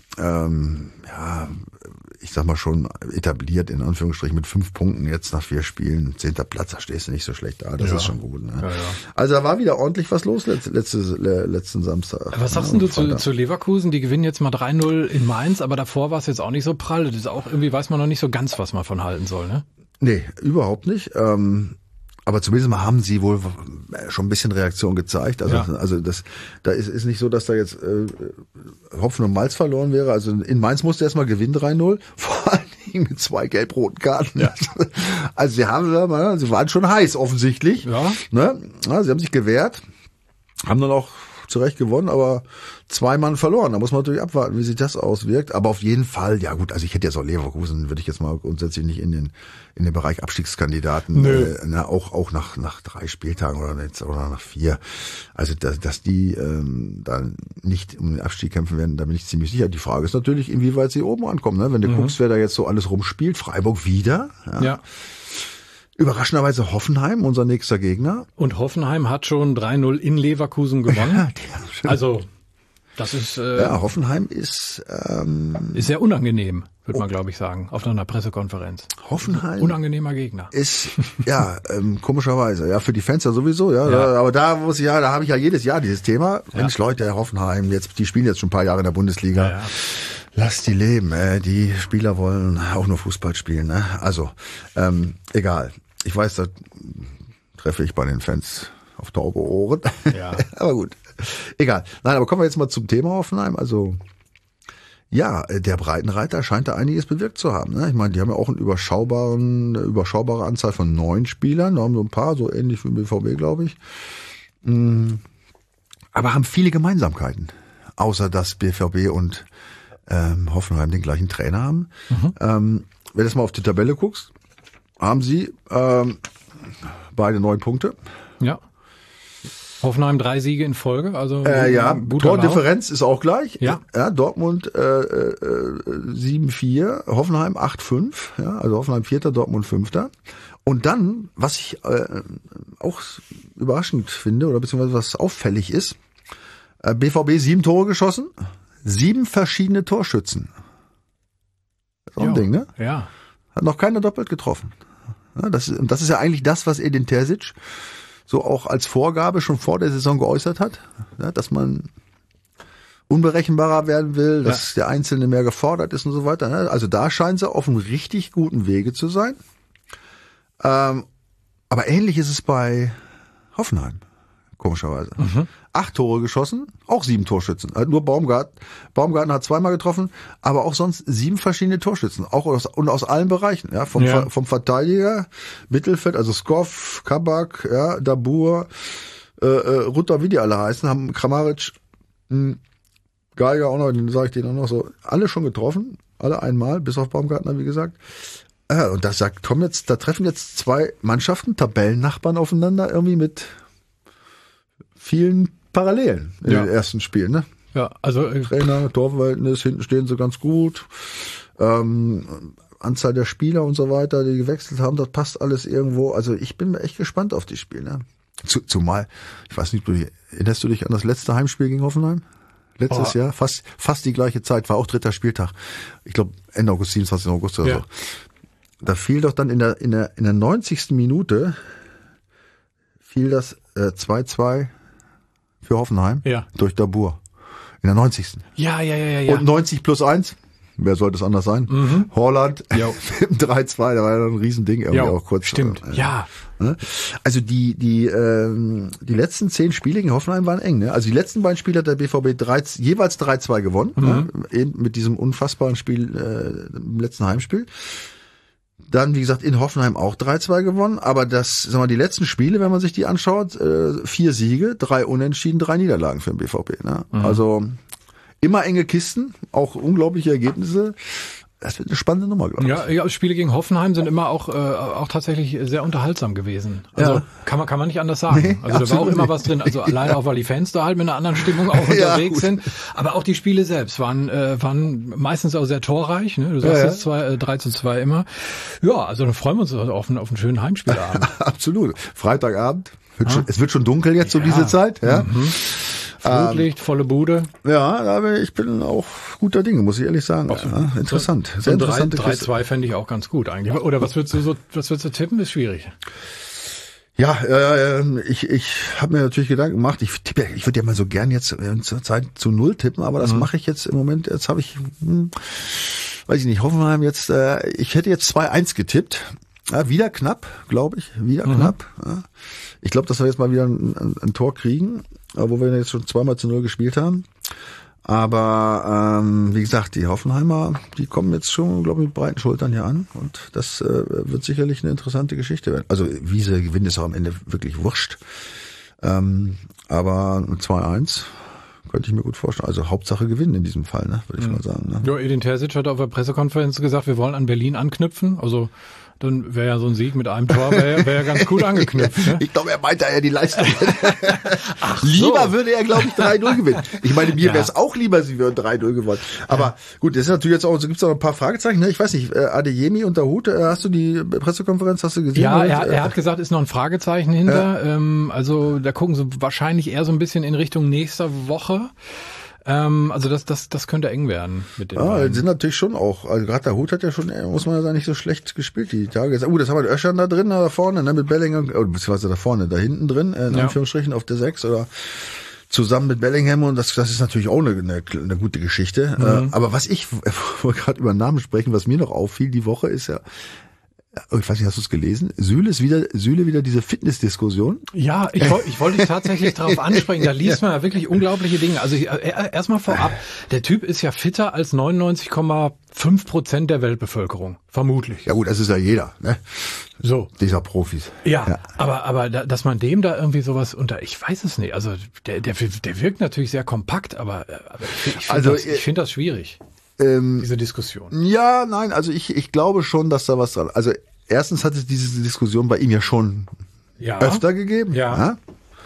Speaker 3: ähm, ja, ich sag mal schon etabliert, in Anführungsstrichen, mit fünf Punkten jetzt nach vier Spielen. Zehnter Platz, da stehst du nicht so schlecht da. Das ja. ist schon gut. Ne? Ja, ja. Also da war wieder ordentlich was los letzte, letzte, letzten Samstag.
Speaker 2: Was sagst ja, du zu, zu Leverkusen? Die gewinnen jetzt mal drei null in Mainz, aber davor war es jetzt auch nicht so prall. Das ist auch irgendwie, weiß man noch nicht so ganz, was man von halten soll, ne?
Speaker 3: Nee, überhaupt nicht. Ähm, aber zumindest mal haben sie wohl schon ein bisschen Reaktion gezeigt. Also, ja. also das, da ist, ist nicht so, dass da jetzt äh, Hopfen und Malz verloren wäre. Also in Mainz musste erstmal gewinnen drei null, vor allen Dingen mit zwei gelb-roten Karten. Ja. Also sie haben, sie waren schon heiß offensichtlich. Ja. Ne? Ja, sie haben sich gewehrt, haben dann auch zu Recht gewonnen, aber zwei Mann verloren. Da muss man natürlich abwarten, wie sich das auswirkt. Aber auf jeden Fall, ja gut, also ich hätte jetzt auch Leverkusen, würde ich jetzt mal grundsätzlich nicht in den in den Bereich Abstiegskandidaten, äh, na, auch auch nach nach drei Spieltagen oder jetzt oder nach vier. Also dass, dass die ähm, dann nicht um den Abstieg kämpfen werden, da bin ich ziemlich sicher. Die Frage ist natürlich, inwieweit sie oben ankommen. Ne? Wenn du mhm. guckst, wer da jetzt so alles rumspielt, Freiburg wieder. Ja. ja. Überraschenderweise Hoffenheim, unser nächster Gegner.
Speaker 2: Und Hoffenheim hat schon drei null in Leverkusen gewonnen. Ja, also, das ist... Äh,
Speaker 3: ja, Hoffenheim ist... Ähm,
Speaker 2: ist sehr unangenehm, würde man, glaube ich, sagen, auf einer Pressekonferenz.
Speaker 3: Hoffenheim...
Speaker 2: Unangenehmer Gegner.
Speaker 3: Ist, ja, ähm, komischerweise, ja, für die Fans ja sowieso, ja. ja. Da, aber da muss ich ja, da habe ich ja jedes Jahr dieses Thema. Ja. Mensch, Leute, Hoffenheim, jetzt, die spielen jetzt schon ein paar Jahre in der Bundesliga. Ja, ja. Lass die leben, äh, die Spieler wollen auch nur Fußball spielen, ne? Also, ähm, egal. Ich weiß, da treffe ich bei den Fans auf taube Ohren. Ja. Aber gut. Egal. Nein, aber kommen wir jetzt mal zum Thema Hoffenheim. Also, ja, der Breitenreiter scheint da einiges bewirkt zu haben. Ne? Ich meine, die haben ja auch einen überschaubaren, eine überschaubare Anzahl von neun Spielern. Da haben so ein paar, so ähnlich wie im B V B, glaube ich. Aber haben viele Gemeinsamkeiten. Außer, dass B V B und ähm, Hoffenheim den gleichen Trainer haben. Mhm. Ähm, wenn du jetzt mal auf die Tabelle guckst, haben sie ähm, beide neun Punkte.
Speaker 2: Ja. Hoffenheim drei Siege in Folge, also
Speaker 3: äh, ja, Tordifferenz ist auch gleich.
Speaker 2: Ja,
Speaker 3: ja Dortmund äh, äh, sieben vier, Hoffenheim acht fünf, ja, also Hoffenheim Vierter, Dortmund Fünfter. Und dann, was ich äh, auch überraschend finde oder beziehungsweise was auffällig ist, äh, B V B sieben Tore geschossen, sieben verschiedene Torschützen. Das ist auch ein Ding, ne?
Speaker 2: Ja.
Speaker 3: Hat noch keiner doppelt getroffen. Ja, das, ist, das ist ja eigentlich das, was Edin Terzic so auch als Vorgabe schon vor der Saison geäußert hat, ja, dass man unberechenbarer werden will, dass ja. der Einzelne mehr gefordert ist und so weiter. Ne? Also da scheint sie auf einem richtig guten Wege zu sein. Ähm, aber ähnlich ist es bei Hoffenheim, komischerweise. Mhm. Acht Tore geschossen, auch sieben Torschützen. Nur Baumgarten. Baumgarten hat zweimal getroffen, aber auch sonst sieben verschiedene Torschützen. Auch aus, und aus allen Bereichen. Ja, vom, ja. vom Verteidiger, Mittelfeld, also Skoff, Kabak, ja, Dabur, äh, äh, Rutter, wie die alle heißen, haben Kramaric, mh, Geiger auch noch, den sage ich denen auch noch so, alle schon getroffen. Alle einmal, bis auf Baumgartner, wie gesagt. Äh, und das sagt Tom jetzt, da treffen jetzt zwei Mannschaften, Tabellennachbarn aufeinander, irgendwie mit vielen Parallelen in ja. den ersten Spielen, ne?
Speaker 2: Ja, also äh,
Speaker 3: Trainer, Torverhältnis, hinten stehen sie ganz gut. Ähm, Anzahl der Spieler und so weiter, die gewechselt haben, das passt alles irgendwo. Also ich bin echt gespannt auf die Spiele. Ne? Zu, zumal, ich weiß nicht, du, erinnerst du dich an das letzte Heimspiel gegen Hoffenheim? Letztes oh. Jahr, fast fast die gleiche Zeit, war auch dritter Spieltag. Ich glaube Ende August, siebenundzwanzigsten August oder ja. so. Da fiel doch dann in der in der in der neunzigsten Minute fiel das äh, zwei zwei für Hoffenheim
Speaker 2: ja.
Speaker 3: durch Dabur. In der neunzigsten
Speaker 2: Ja, ja, ja, ja.
Speaker 3: Und neunzig plus eins. Wer sollte es anders sein?
Speaker 2: Mhm.
Speaker 3: Holland im drei zwei, da war ja ein Riesending irgendwie
Speaker 2: jo,
Speaker 3: auch kurz.
Speaker 2: Stimmt,
Speaker 3: äh,
Speaker 2: ja.
Speaker 3: Also die die ähm, die letzten zehn Spiele gegen Hoffenheim waren eng. Ne? Also die letzten beiden Spiele hat der B V B drei, jeweils drei zwei gewonnen, mhm. ne? Eben mit diesem unfassbaren Spiel äh, im letzten Heimspiel. Dann, wie gesagt, in Hoffenheim auch drei zwei gewonnen. Aber das, sagen wir, die letzten Spiele, wenn man sich die anschaut, äh, vier Siege, drei Unentschieden, drei Niederlagen für den B V B. Ne? Mhm. Also immer enge Kisten, auch unglaubliche Ergebnisse. Das wird eine spannende Nummer, glaube ich.
Speaker 2: Ja, ja, Spiele gegen Hoffenheim sind immer auch äh, auch tatsächlich sehr unterhaltsam gewesen. Also ja. kann man kann man nicht anders sagen. Nee, also da war auch immer nicht. was drin. Also alleine ja. auch, weil die Fans da halt mit einer anderen Stimmung auch unterwegs ja, sind. Aber auch die Spiele selbst waren äh, waren meistens auch sehr torreich. Ne? Du sagst ja, jetzt zwei, äh, drei zu zwei immer. Ja, also dann freuen wir uns auf einen, auf einen schönen Heimspielabend.
Speaker 3: Absolut. Freitagabend. Wird ah. schon, es wird schon dunkel jetzt ja. um diese Zeit. Ja.
Speaker 2: Mhm. Flutlicht, ähm, volle Bude.
Speaker 3: Ja, aber ich bin auch guter Dinge, muss ich ehrlich sagen. So, ja, interessant.
Speaker 2: So, sehr so interessante drei zwei fände ich auch ganz gut eigentlich. Oder was würdest du so, was würdest du tippen? Ist schwierig.
Speaker 3: Ja, äh, ich ich habe mir natürlich Gedanken gemacht. Ich tippe, ich würde ja mal so gern jetzt äh, zur Zeit zu null tippen, aber das mhm. mache ich jetzt im Moment. Jetzt habe ich, hm, weiß ich nicht, Hoffenheim jetzt. Äh, ich hätte jetzt zwei eins getippt. Ja, wieder knapp, glaube ich, wieder mhm. knapp. Ja. Ich glaube, dass wir jetzt mal wieder ein, ein, ein Tor kriegen, wo wir jetzt schon zweimal zu null gespielt haben. Aber ähm, wie gesagt, die Hoffenheimer, die kommen jetzt schon, glaube ich, mit breiten Schultern hier an. Und das äh, wird sicherlich eine interessante Geschichte werden. Also wie sie gewinnen, ist auch am Ende wirklich wurscht. Ähm, aber zwei eins könnte ich mir gut vorstellen. Also Hauptsache gewinnen in diesem Fall, ne, würde ich mhm. mal sagen. Ne?
Speaker 2: Ja, Edin Terzic hat auf der Pressekonferenz gesagt, wir wollen an Berlin anknüpfen. Also dann wäre ja so ein Sieg mit einem Tor wär, wär ja ganz gut angeknüpft. Ne?
Speaker 3: Ich glaube, er meinte ja die Leistung. Ach so. Lieber würde er, glaube ich, drei null gewinnen. Ich meine, mir ja. wäre es auch lieber, sie würden drei null gewonnen. Aber ja. gut, das ist natürlich jetzt auch, so gibt's auch ein paar Fragezeichen. Ne? Ich weiß nicht, Adeyemi und Dahoud, hast du die Pressekonferenz, hast du gesehen?
Speaker 2: Ja, er, er hat gesagt, ist noch ein Fragezeichen hinter. Ja. Ähm, also da gucken sie wahrscheinlich eher so ein bisschen in Richtung nächster Woche. Ähm, also das, das, das könnte eng werden mit den.
Speaker 3: Ah, die sind natürlich schon auch. Also gerade der Hut hat ja schon, muss man ja sagen, nicht so schlecht gespielt die Tage. Uh, das haben wir Öschern da drin, da vorne, ne, mit Bellingham, oh, beziehungsweise da vorne, da hinten drin, in ja. Anführungsstrichen auf der sechs oder zusammen mit Bellingham und das, das ist natürlich auch eine, eine, eine gute Geschichte. Mhm. Aber was ich, wo wir gerade über Namen sprechen, was mir noch auffiel die Woche ist ja, ich weiß nicht, hast du es gelesen? Süle ist wieder, Süle wieder diese Fitnessdiskussion.
Speaker 2: Ja, ich, ich wollte dich tatsächlich darauf ansprechen. Da liest man ja wirklich unglaubliche Dinge. Also erstmal vorab, der Typ ist ja fitter als neunundneunzig Komma fünf Prozent der Weltbevölkerung. Vermutlich.
Speaker 3: Ja gut, das ist ja jeder, ne?
Speaker 2: So.
Speaker 3: Dieser Profis.
Speaker 2: Ja, ja. aber, aber, dass man dem da irgendwie sowas unter, ich weiß es nicht. Also, der, der, der wirkt natürlich sehr kompakt, aber, aber ich, ich finde
Speaker 3: also,
Speaker 2: das, ich find das schwierig.
Speaker 3: Ähm,
Speaker 2: diese Diskussion.
Speaker 3: Ja, nein, also ich, ich glaube schon, dass da was dran. Also erstens hat es diese Diskussion bei ihm ja schon ja. öfter gegeben.
Speaker 2: Ja.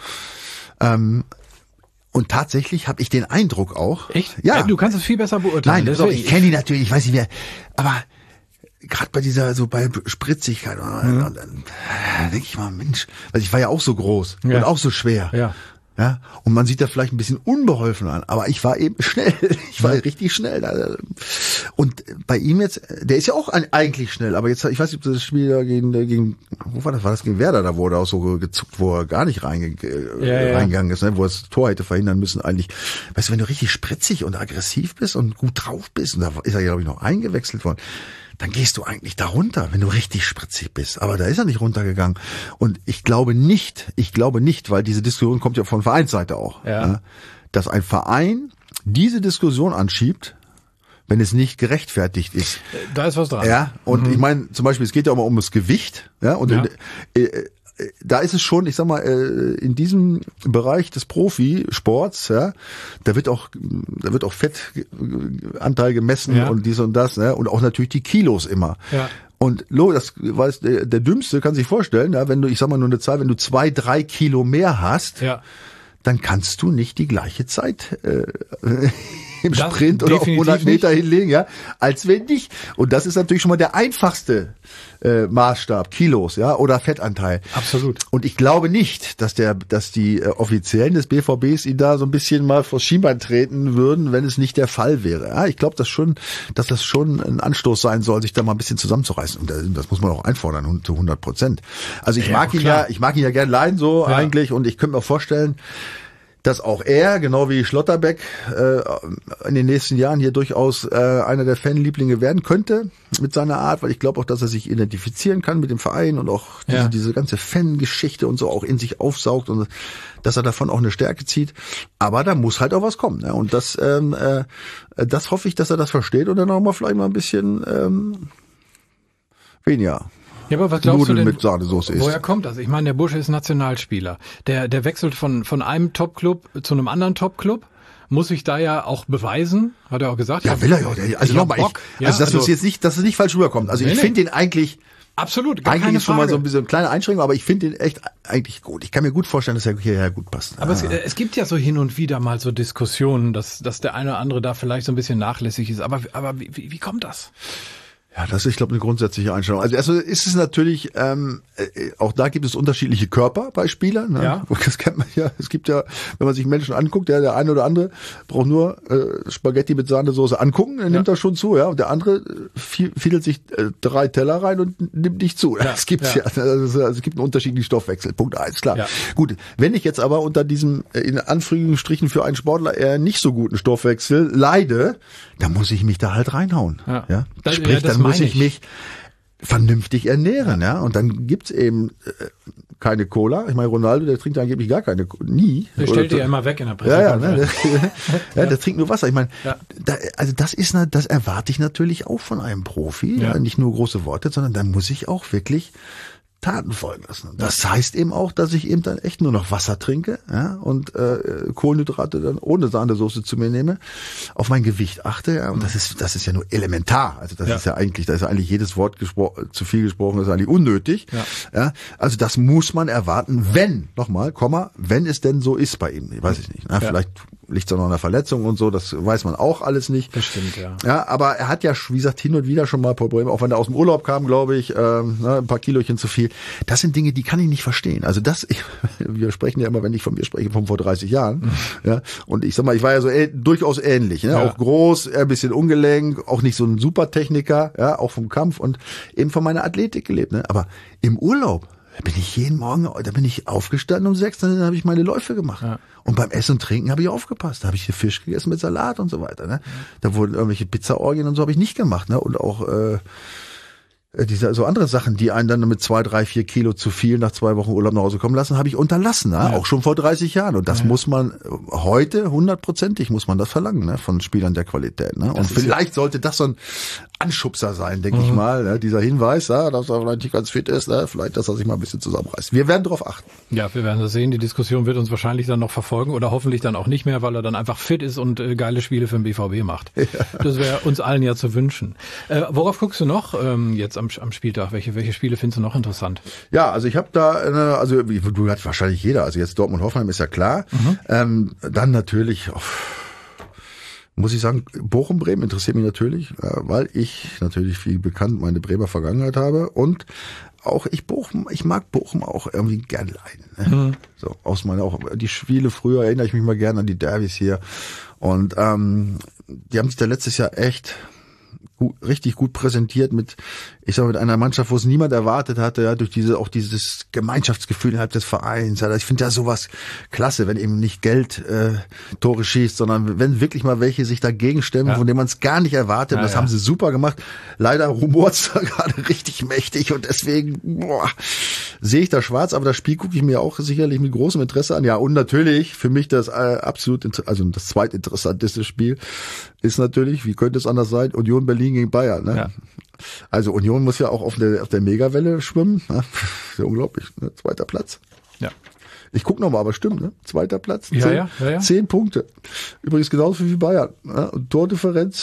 Speaker 3: ja. Ähm, und tatsächlich habe ich den Eindruck auch.
Speaker 2: Echt?
Speaker 3: Ja.
Speaker 2: ja du kannst es viel besser beurteilen.
Speaker 3: Nein, doch, ich kenne die natürlich, ich weiß nicht wer. Aber gerade bei dieser, so bei Spritzigkeit, mhm. dann, dann denke ich mal, Mensch, also ich war ja auch so groß ja. und auch so schwer.
Speaker 2: Ja.
Speaker 3: Ja, und man sieht da vielleicht ein bisschen unbeholfen an, aber ich war eben schnell, ich war ja. richtig schnell. Und bei ihm jetzt, der ist ja auch eigentlich schnell, aber jetzt, ich weiß nicht, ob das Spiel da gegen, gegen, wo war das, war das gegen Werder, da wurde auch so gezuckt, wo er gar nicht reinge, ja, reingegangen ja. ist, ne, wo er das Tor hätte verhindern müssen eigentlich. Weißt du, wenn du richtig spritzig und aggressiv bist und gut drauf bist, und da ist er, glaube ich, noch eingewechselt worden, dann gehst du eigentlich da runter, wenn du richtig spritzig bist. Aber da ist er nicht runtergegangen. Und ich glaube nicht, ich glaube nicht, weil diese Diskussion kommt ja von Vereinsseite auch,
Speaker 2: ja.
Speaker 3: Ja, dass ein Verein diese Diskussion anschiebt, wenn es nicht gerechtfertigt ist.
Speaker 2: Da ist was dran.
Speaker 3: Ja, und mhm. ich meine, zum Beispiel, es geht ja auch mal um das Gewicht, ja, und
Speaker 2: ja.
Speaker 3: In, äh, da ist es schon, ich sag mal, in diesem Bereich des Profisports, ja, da wird auch, da wird auch Fettanteil gemessen ja. und dies und das, ne, und auch natürlich die Kilos immer.
Speaker 2: Ja.
Speaker 3: Und lo, das weiß der, der Dümmste kann sich vorstellen, ja, wenn du, ich sag mal nur eine Zahl, wenn du zwei, drei Kilo mehr hast,
Speaker 2: ja.
Speaker 3: dann kannst du nicht die gleiche Zeit äh, im
Speaker 2: das
Speaker 3: Sprint oder auf hundert Meter nicht hinlegen, ja, als wenn nicht. Und das ist natürlich schon mal der einfachste äh, Maßstab, Kilos, ja, oder Fettanteil.
Speaker 2: Absolut.
Speaker 3: Und ich glaube nicht, dass der, dass die äh, Offiziellen des B V Bs ihn da so ein bisschen mal vors Schienbein treten würden, wenn es nicht der Fall wäre. Ja, ich glaube, dass schon, dass das schon ein Anstoß sein soll, sich da mal ein bisschen zusammenzureißen. Und das, das muss man auch einfordern, zu hundert Prozent. Also ich ja, mag ihn klar. ja, ich mag ihn ja gern leiden, so ja. eigentlich, und ich könnte mir vorstellen, dass auch er, genau wie Schlotterbeck, äh, in den nächsten Jahren hier durchaus äh, einer der Fanlieblinge werden könnte mit seiner Art, weil ich glaube auch, dass er sich identifizieren kann mit dem Verein und auch diese, ja. diese ganze Fangeschichte und so auch in sich aufsaugt und dass er davon auch eine Stärke zieht. Aber da muss halt auch was kommen. Ne? Und das, ähm, äh, das hoffe ich, dass er das versteht und dann auch mal vielleicht mal ein bisschen ähm, weniger.
Speaker 2: Ja, aber was glaubst
Speaker 3: Nudeln
Speaker 2: du denn,
Speaker 3: mit Sahnesoße ist.
Speaker 2: Woher kommt das? Ich meine, der Bursche ist Nationalspieler. Der, der wechselt von, von einem Topclub zu einem anderen Topclub. Muss sich da ja auch beweisen, hat er auch gesagt.
Speaker 3: Ja, will er ja. Also nochmal, ich,
Speaker 2: ja,
Speaker 3: also dass
Speaker 2: also,
Speaker 3: uns jetzt nicht, dass es nicht falsch rüberkommt. Also nee, ich finde nee. den eigentlich,
Speaker 2: absolut, gar
Speaker 3: eigentlich
Speaker 2: keine
Speaker 3: ist schon
Speaker 2: Frage.
Speaker 3: mal so ein bisschen eine kleine Einschränkung, aber ich finde den echt eigentlich gut. Ich kann mir gut vorstellen, dass er hierher gut passt.
Speaker 2: Aber ah. es, es gibt ja so hin und wieder mal so Diskussionen, dass, dass der eine oder andere da vielleicht so ein bisschen nachlässig ist. Aber, aber wie, wie kommt das?
Speaker 3: Ja, das ist, ich glaube, eine grundsätzliche Einstellung. Also, also ist es natürlich, ähm, äh, auch da gibt es unterschiedliche Körper bei Spielern. Ne?
Speaker 2: Ja.
Speaker 3: Das kennt man ja. Es gibt ja, wenn man sich Menschen anguckt, ja, der eine oder andere braucht nur äh, Spaghetti mit Sahnesoße angucken, dann ja. nimmt er schon zu, ja. Und der andere äh, fiedelt sich äh, drei Teller rein und nimmt nicht zu. Ja. Das gibt's ja. ja. Also, es gibt einen unterschiedlichen Stoffwechsel. Punkt eins, klar. Ja. Gut, wenn ich jetzt aber unter diesem, äh, in Anführungsstrichen für einen Sportler eher nicht so guten Stoffwechsel leide, dann muss ich mich da halt reinhauen. Ja. ja?
Speaker 2: Das,
Speaker 3: Sprich,
Speaker 2: ja,
Speaker 3: dann muss ich mich vernünftig ernähren, ja. ja? Und dann gibt's eben äh, keine Cola. Ich meine, Ronaldo, der trinkt angeblich gar keine, nie.
Speaker 2: Der stellt die ja immer weg in der Pressekonferenz.
Speaker 3: Ja, ja, ne? ja, der trinkt nur Wasser. Ich meine,
Speaker 2: ja.
Speaker 3: da, also das ist, das erwarte ich natürlich auch von einem Profi. Ja. Ja, nicht nur große Worte, sondern da muss ich auch wirklich Taten folgen lassen. Das heißt eben auch, dass ich eben dann echt nur noch Wasser trinke, ja, und äh, Kohlenhydrate dann ohne Sahnesoße zu mir nehme, auf mein Gewicht achte, ja, und das ist das ist ja nur elementar. Also das ja. ist ja eigentlich, da ist ja eigentlich jedes Wort gespro- zu viel gesprochen, das ist eigentlich unnötig.
Speaker 2: Ja.
Speaker 3: Ja, also das muss man erwarten, wenn, nochmal, Komma, wenn es denn so ist bei ihm. Ich weiß es nicht. Na, ja. Vielleicht liegt es auch noch an einer Verletzung und so, das weiß man auch alles nicht.
Speaker 2: Das stimmt, ja.
Speaker 3: Ja, aber er hat ja, wie gesagt, hin und wieder schon mal Probleme, auch wenn er aus dem Urlaub kam, glaube ich, ähm, ne, ein paar Kilochen zu viel. Das sind Dinge, die kann ich nicht verstehen. Also das, ich, wir sprechen ja immer, wenn ich von mir spreche, von vor dreißig Jahren. Mhm. Ja, und ich sag mal, ich war ja so äh, durchaus ähnlich, ne? Ja. Auch groß, eher ein bisschen ungelenk, auch nicht so ein Supertechniker, ja, auch vom Kampf und eben von meiner Athletik gelebt, ne? Aber im Urlaub, da bin ich jeden Morgen, da bin ich aufgestanden um sechs, dann habe ich meine Läufe gemacht. Ja. Und beim Essen und Trinken habe ich aufgepasst. Da habe ich hier Fisch gegessen mit Salat und so weiter. Ne? Da wurden irgendwelche Pizzaorgien und so habe ich nicht gemacht. Ne? Und auch äh, diese so andere Sachen, die einen dann mit zwei, drei, vier Kilo zu viel nach zwei Wochen Urlaub nach Hause kommen lassen, habe ich unterlassen, ne? Ja. Auch schon vor dreißig Jahren. Und das ja. muss man heute hundertprozentig muss man das verlangen, ne? Von Spielern der Qualität. Ne? Und vielleicht sollte das so ein Anschubser sein, denke mhm. ich mal, ne? Dieser Hinweis, ja, dass er vielleicht nicht ganz fit ist, ne? Vielleicht, dass er sich mal ein bisschen zusammenreißt. Wir werden darauf achten.
Speaker 2: Ja, wir werden das sehen. Die Diskussion wird uns wahrscheinlich dann noch verfolgen oder hoffentlich dann auch nicht mehr, weil er dann einfach fit ist und äh, geile Spiele für den B V B macht. Ja. Das wäre uns allen ja zu wünschen. Äh, worauf guckst du noch ähm, jetzt am, am Spieltag? Welche, welche Spiele findest du noch interessant?
Speaker 3: Ja, also ich habe da, eine, also du hat wahrscheinlich jeder, also jetzt Dortmund-Hoffenheim ist ja klar. Mhm. Ähm, dann natürlich, oh, muss ich sagen, Bochum-Bremen interessiert mich natürlich, weil ich natürlich, wie bekannt, meine Bremer Vergangenheit habe und auch ich Bochum, ich mag Bochum auch irgendwie gern leiden. Ne? Mhm. So aus meiner auch die Spiele früher erinnere ich mich mal gern an die Derbys hier und ähm, die haben sich da letztes Jahr echt gut, richtig gut präsentiert mit, ich sag mal, mit einer Mannschaft, wo es niemand erwartet hatte, ja, durch diese auch dieses Gemeinschaftsgefühl innerhalb des Vereins. Ja, ich finde ja sowas klasse, wenn eben nicht Geld äh, Tore schießt, sondern wenn wirklich mal welche sich dagegen stemmen, ja. von denen man es gar nicht erwartet. Ja, das ja. haben sie super gemacht. Leider rumort's da gerade richtig mächtig und deswegen boah, sehe ich da schwarz, aber das Spiel gucke ich mir auch sicherlich mit großem Interesse an. Ja, und natürlich für mich das äh, absolut, also das zweitinteressanteste Spiel ist natürlich, wie könnte es anders sein, Union Berlin gegen Bayern. Ne? Ja. Also Union muss ja auch auf der, auf der Megawelle schwimmen. Ne? Ja, unglaublich, ne? Zweiter Platz.
Speaker 2: Ja.
Speaker 3: Ich guck nochmal, aber stimmt, ne? Zweiter Platz.
Speaker 2: Ja,
Speaker 3: zehn,
Speaker 2: ja, ja, ja.
Speaker 3: Zehn Punkte. Übrigens genauso viel wie Bayern. Ne? Und Tordifferenz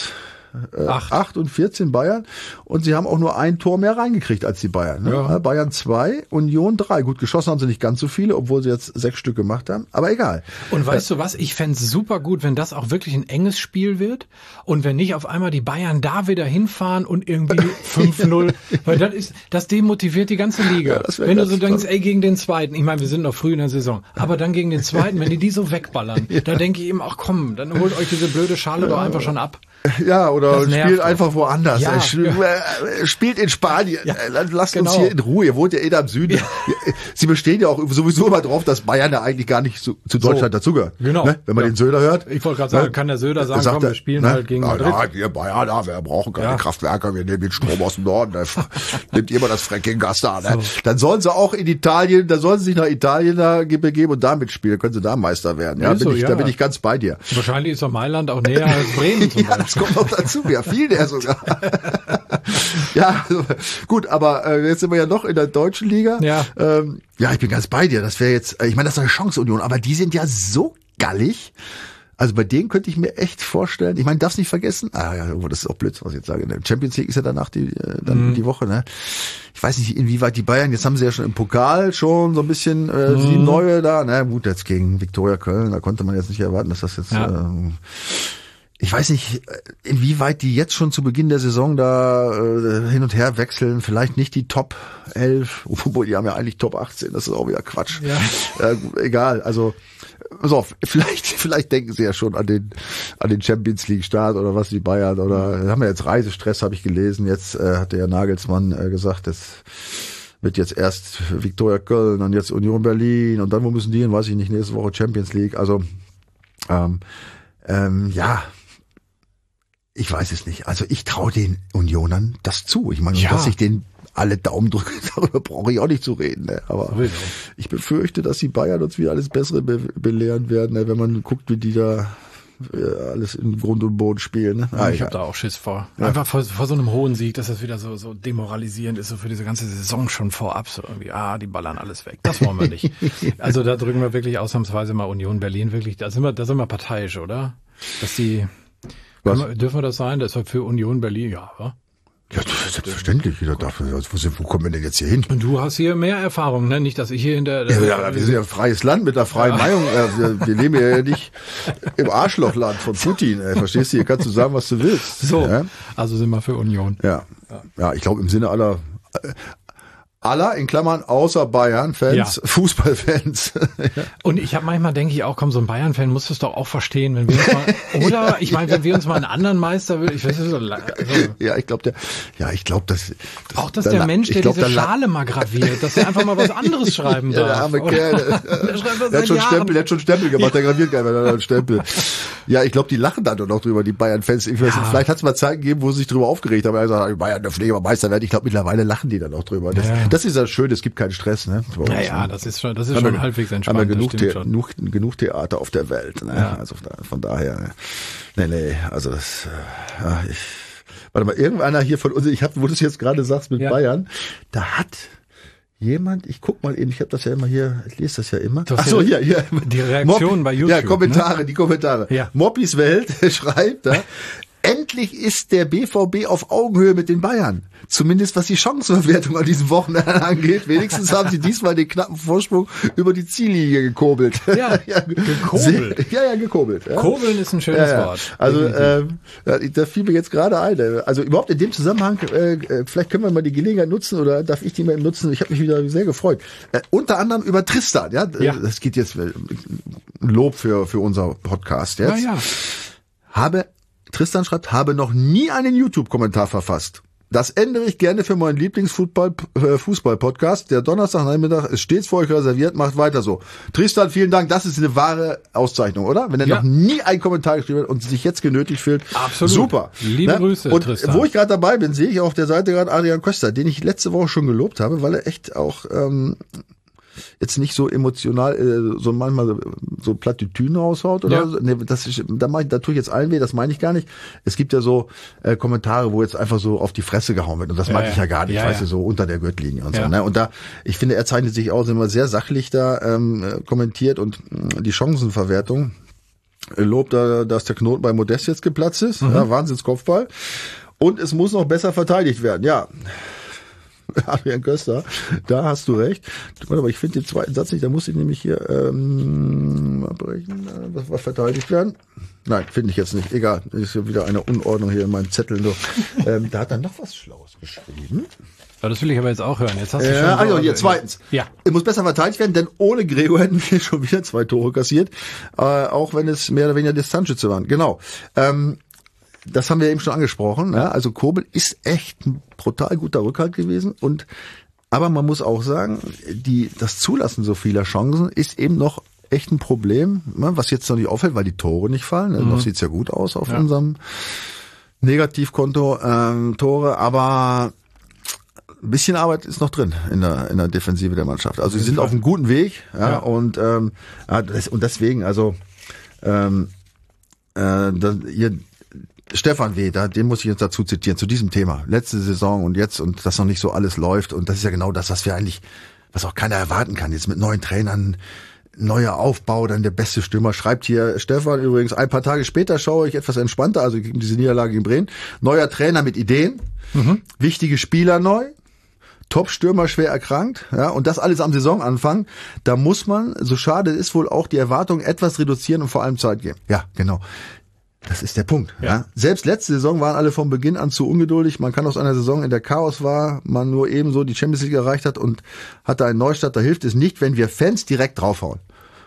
Speaker 3: äh, acht. acht und vierzehn Bayern. Und sie haben auch nur ein Tor mehr reingekriegt als die Bayern. Ne? Ja. Bayern zwei, Union drei. Gut, geschossen haben sie nicht ganz so viele, obwohl sie jetzt sechs Stück gemacht haben. Aber egal.
Speaker 2: Und weißt äh, du was? Ich fände es super gut, wenn das auch wirklich ein enges Spiel wird. Und wenn nicht auf einmal die Bayern da wieder hinfahren und irgendwie fünf null. Weil das ist, das demotiviert die ganze Liga. Ja, wenn du so denkst, ey, gegen den zweiten. Ich meine, wir sind noch früh in der Saison. Aber dann gegen den zweiten, wenn die die so wegballern, ja. da denke ich eben, ach komm, dann holt euch diese blöde Schale ja. doch einfach schon ab.
Speaker 3: Ja, oder spielt einfach woanders. Ja, spielt, ja. spielt in Spanien. Ja, Lasst genau. uns hier in Ruhe. Ihr wohnt ja eh da im Süden. Ja. Sie bestehen ja auch sowieso immer drauf, dass Bayern ja eigentlich gar nicht zu, zu Deutschland so. dazugehört.
Speaker 2: Genau.
Speaker 3: Ne? Wenn man ja. den Söder hört.
Speaker 2: Ich wollte gerade sagen, ne? kann der Söder sagen, komm, wir spielen ne? halt gegen Madrid.
Speaker 3: Ja, wir Bayern, ja, wir brauchen keine ja. Kraftwerke, wir nehmen den Strom aus dem Norden. Nehmt ihr mal das Fracking-Gas da. Ne? So. Dann sollen sie auch in Italien, dann sollen sie sich nach Italien da begeben und da mitspielen. Können sie da Meister werden. Ja, bin so, ich, ja. Da bin ich ganz bei dir.
Speaker 2: Wahrscheinlich ist doch Mailand auch näher als Bremen zum
Speaker 3: ja, Beispiel. Das kommt noch dazu. Ja, viel der sogar. ja, also, gut, aber äh, jetzt sind wir ja noch in der deutschen Liga.
Speaker 2: Ja,
Speaker 3: ähm, ja ich bin ganz bei dir. Das wäre jetzt, ich meine, das ist eine Chance Union, aber die sind ja so gallig. Also bei denen könnte ich mir echt vorstellen, ich meine, darfst nicht vergessen, ah ja, das ist auch blöd, was ich jetzt sage. Champions League ist ja danach die äh, dann mhm. die Woche, ne? Ich weiß nicht, inwieweit die Bayern, jetzt haben sie ja schon im Pokal schon so ein bisschen äh, mhm. sieben neue da, na gut, jetzt gegen Viktoria Köln, da konnte man jetzt nicht erwarten, dass das jetzt ja. ähm, ich weiß nicht, inwieweit die jetzt schon zu Beginn der Saison da äh, hin und her wechseln. Vielleicht nicht die Top elf, obwohl die haben ja eigentlich Top achtzehn. Das ist auch wieder Quatsch. Ja. Äh, egal, also so, vielleicht vielleicht denken sie ja schon an den an den Champions League Start oder was die Bayern oder haben ja jetzt Reisestress, habe ich gelesen. Jetzt äh, hat der Nagelsmann äh, gesagt, das wird jetzt erst Viktoria Köln und jetzt Union Berlin und dann wo müssen die hin, weiß ich nicht, nächste Woche Champions League. Also ähm, ähm, ja. Ich weiß es nicht. Also ich traue den Unionern das zu. Ich meine, ja. dass ich denen alle Daumen drücke, darüber brauche ich auch nicht zu reden. Ne? Aber oh, ich befürchte, dass die Bayern uns wieder alles Bessere be- belehren werden, ne? Wenn man guckt, wie die da äh, alles in Grund und Boden spielen. Ne?
Speaker 2: Ah, ich habe da auch Schiss vor. Ja. Einfach vor, vor so einem hohen Sieg, dass das wieder so, so demoralisierend ist, so für diese ganze Saison schon vorab. So irgendwie, ah, die ballern alles weg. Das wollen wir nicht. Also da drücken wir wirklich ausnahmsweise mal Union Berlin wirklich. Da sind wir, da sind wir parteiisch, oder? Dass die Was? Wir, dürfen wir das sein? Das ist für Union Berlin, ja, wa?
Speaker 3: Ja, das ist selbstverständlich. Jeder darf, wo, wo kommen wir denn jetzt hier hin?
Speaker 2: Und du hast hier mehr Erfahrung, ne? Nicht, dass ich hier in der...
Speaker 3: der ja, ja, wir sind ja ein freies Land mit einer freien ja. Meinung. Wir, wir leben ja nicht im Arschlochland von Putin. Verstehst du? Hier kannst du sagen, was du willst.
Speaker 2: So,
Speaker 3: ja?
Speaker 2: Also sind wir für Union.
Speaker 3: Ja, ja, ich glaube im Sinne aller... aller, in Klammern, außer Bayern-Fans, ja. Fußballfans.
Speaker 2: ja. Und ich habe manchmal, denke ich auch, komm, so ein Bayern-Fan muss es doch auch verstehen, wenn wir uns mal, oder, ich meine, wenn wir uns mal einen anderen Meister will, ich weiß nicht, so, also,
Speaker 3: ja, ich glaube, der, ja, ich glaube, dass,
Speaker 2: das, auch, dass da, der Mensch, der glaub, diese Schale mal graviert, dass er einfach mal was anderes schreiben darf. Ja, der arme Kerl, der, der hat schon Stempel, der hat schon Stempel gemacht, der graviert gar nicht mehr, einen Stempel. Ja, ich glaube, die lachen da doch noch drüber, die Bayern-Fans. Ich weiß, ja. Vielleicht hat es mal Zeiten gegeben, wo sie sich drüber aufgeregt haben, er sagt, Bayern, der Pfleger Meister werden. Ich glaube, mittlerweile lachen die dann auch drüber. Das, ja. Das ist ja schön, es gibt keinen Stress, ne? Naja, das ist schon, das ist schon wir, halbwegs entspannt.
Speaker 3: Haben wir genug, The- genug, genug Theater auf der Welt, ne? Ja. Also von daher, ne? Nee, nee, also das, ja, ich, warte mal, irgendeiner hier von uns, ich hab, wo du es jetzt gerade sagst mit ja. Bayern, da hat jemand, ich guck mal eben, ich habe das ja immer hier, ich lese das ja immer. Ach so, hier, hier.
Speaker 2: Die Reaktionen bei YouTube.
Speaker 3: Ja, Kommentare, ne? Die Kommentare.
Speaker 2: Ja.
Speaker 3: Moppis Welt schreibt da, endlich ist der B V B auf Augenhöhe mit den Bayern. Zumindest was die Chancenverwertung an diesem Wochenende angeht. Wenigstens haben sie diesmal den knappen Vorsprung über die Ziellinie gekurbelt.
Speaker 2: Ja, ja gekurbelt.
Speaker 3: Sehr, ja, ja, gekurbelt. Ja.
Speaker 2: Kurbeln ist ein schönes
Speaker 3: ja, ja.
Speaker 2: Wort.
Speaker 3: Also ähm, da fiel mir jetzt gerade ein. Also überhaupt in dem Zusammenhang, äh, vielleicht können wir mal die Gelegenheit nutzen oder darf ich die mal nutzen? Ich habe mich wieder sehr gefreut. Äh, unter anderem über Tristan. Ja, ja. Das geht jetzt äh, Lob für für unser Podcast jetzt.
Speaker 2: Ja, ja.
Speaker 3: Habe Tristan schreibt, habe noch nie einen YouTube-Kommentar verfasst. Das ändere ich gerne für meinen Lieblingsfußball-Podcast. Der Donnerstagnachmittag ist stets für euch reserviert. Macht weiter so. Tristan, vielen Dank. Das ist eine wahre Auszeichnung, oder? Wenn er ja. noch nie einen Kommentar geschrieben hat und sich jetzt genötigt fühlt.
Speaker 2: Absolut.
Speaker 3: Super.
Speaker 2: Liebe ne? Grüße,
Speaker 3: und
Speaker 2: Tristan.
Speaker 3: Wo ich gerade dabei bin, sehe ich auf der Seite gerade Adrian Köster, den ich letzte Woche schon gelobt habe, weil er echt auch ähm, jetzt nicht so emotional, äh, so manchmal so Plattitüden raushaut oder
Speaker 2: ja.
Speaker 3: so. Nee, das ist, da mach ich, da tue ich jetzt allen weh, das meine ich gar nicht. Es gibt ja so äh, Kommentare, wo jetzt einfach so auf die Fresse gehauen wird und das ja, mag ja. ich ja gar nicht, ja, weißt ja. du, so unter der Gürtellinie und ja. so. Ne? Und da, ich finde, er zeichnet sich aus, immer sehr sachlich da ähm, kommentiert und äh, die Chancenverwertung lobt, dass der Knoten bei Modest jetzt geplatzt ist.
Speaker 2: Mhm.
Speaker 3: Ja, Wahnsinnskopfball. Und es muss noch besser verteidigt werden. Ja, Adrian Köster, da hast du recht. Warte mal, ich finde den zweiten Satz nicht, da muss ich nämlich hier ähm, abbrechen. Was war verteidigt werden? Nein, finde ich jetzt nicht. Egal, ist ja wieder eine Unordnung hier in meinen Zetteln. Ähm, da hat er noch was Schlaues geschrieben.
Speaker 2: Ja, das will ich aber jetzt auch hören. Jetzt hast du
Speaker 3: äh,
Speaker 2: schon
Speaker 3: also
Speaker 2: so
Speaker 3: hier, zweitens.
Speaker 2: Ja.
Speaker 3: Es muss besser verteidigt werden, denn ohne Gregor hätten wir schon wieder zwei Tore kassiert. Äh, auch wenn es mehr oder weniger Distanzschütze waren. Genau. Ähm, Das haben wir eben schon angesprochen. Ja. Also Kobel ist echt ein brutal guter Rückhalt gewesen. Und aber man muss auch sagen, die das Zulassen so vieler Chancen ist eben noch echt ein Problem, was jetzt noch nicht auffällt, weil die Tore nicht fallen. Mhm. Noch sieht's ja gut aus auf ja. unserem Negativkonto ähm, Tore, aber ein bisschen Arbeit ist noch drin in der in der Defensive der Mannschaft. Also sie sind auf einem guten Weg. Ja, ja. Und ähm, und deswegen also ähm, äh, das, ihr Stefan W., da, den muss ich jetzt dazu zitieren, zu diesem Thema. Letzte Saison und jetzt und dass noch nicht so alles läuft. Und das ist ja genau das, was wir eigentlich, was auch keiner erwarten kann. Jetzt mit neuen Trainern, neuer Aufbau, dann der beste Stürmer. Schreibt hier Stefan übrigens, ein paar Tage später schaue ich etwas entspannter, also gegen diese Niederlage in Bremen. Neuer Trainer mit Ideen, mhm. wichtige Spieler neu, Top-Stürmer schwer erkrankt, ja, und das alles am Saisonanfang. Da muss man, so schade ist, wohl auch die Erwartungen etwas reduzieren und vor allem Zeit geben. Ja, genau. Das ist der Punkt. Ja. Ja. Selbst letzte Saison waren alle von Beginn an zu ungeduldig. Man kann aus einer Saison, in der Chaos war, man nur ebenso die Champions League erreicht hat und hatte einen Neustart. Da hilft es nicht, wenn wir Fans direkt draufhauen.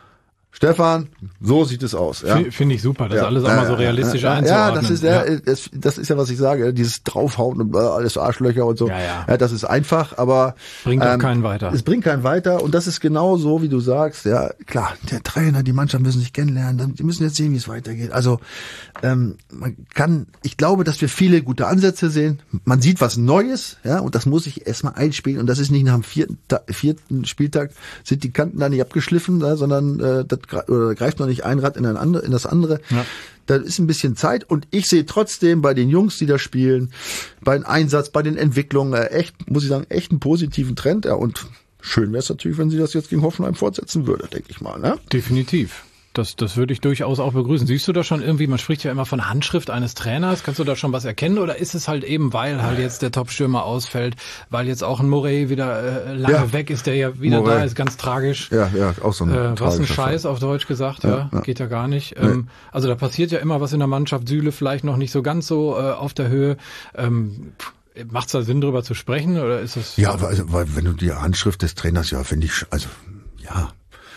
Speaker 3: Stefan, so sieht es aus. Ja.
Speaker 2: Finde ich super, das ja. alles auch mal so realistisch ja, einzuordnen.
Speaker 3: Ja, das ist ja, ja. Das, das ist ja, was ich sage, dieses Draufhauen und alles Arschlöcher und so.
Speaker 2: Ja, ja.
Speaker 3: Ja, das ist einfach, aber
Speaker 2: bringt auch ähm, keinen weiter.
Speaker 3: Es bringt keinen weiter und das ist genau so, wie du sagst. Ja, klar, der Trainer, die Mannschaft müssen sich kennenlernen, die müssen jetzt sehen, wie es weitergeht. Also ähm, man kann, ich glaube, dass wir viele gute Ansätze sehen. Man sieht was Neues, ja, und das muss ich erstmal einspielen und das ist nicht nach dem vierten, vierten Spieltag sind die Kanten da nicht abgeschliffen, ja, sondern äh, das oder greift noch nicht ein Rad in ein andere, in das andere. Ja. Da ist ein bisschen Zeit und ich sehe trotzdem bei den Jungs, die da spielen, bei den Einsatz, bei den Entwicklungen, äh, echt, muss ich sagen, echt einen positiven Trend. Ja, und schön wäre es natürlich, wenn sie das jetzt gegen Hoffenheim fortsetzen würde, denke ich mal. Ne?
Speaker 2: Definitiv. Das, das würde ich durchaus auch begrüßen. Siehst du da schon irgendwie, man spricht ja immer von Handschrift eines Trainers, kannst du da schon was erkennen oder ist es halt eben, weil halt jetzt der Top-Stürmer ausfällt, weil jetzt auch ein Morey wieder äh, lange ja. weg ist, der ja wieder Morey. Da ist, ganz tragisch.
Speaker 3: Ja, ja, auch so ein
Speaker 2: äh, Was ein Scheiß auf Deutsch gesagt, ja, ja, ja. geht ja gar nicht. Nee. Ähm, also da passiert ja immer was in der Mannschaft, Süle vielleicht noch nicht so ganz so äh, auf der Höhe. Ähm, Macht es da Sinn, drüber zu sprechen oder ist es?
Speaker 3: Ja, weil, also, weil wenn du die Handschrift des Trainers, ja, finde ich, also ja.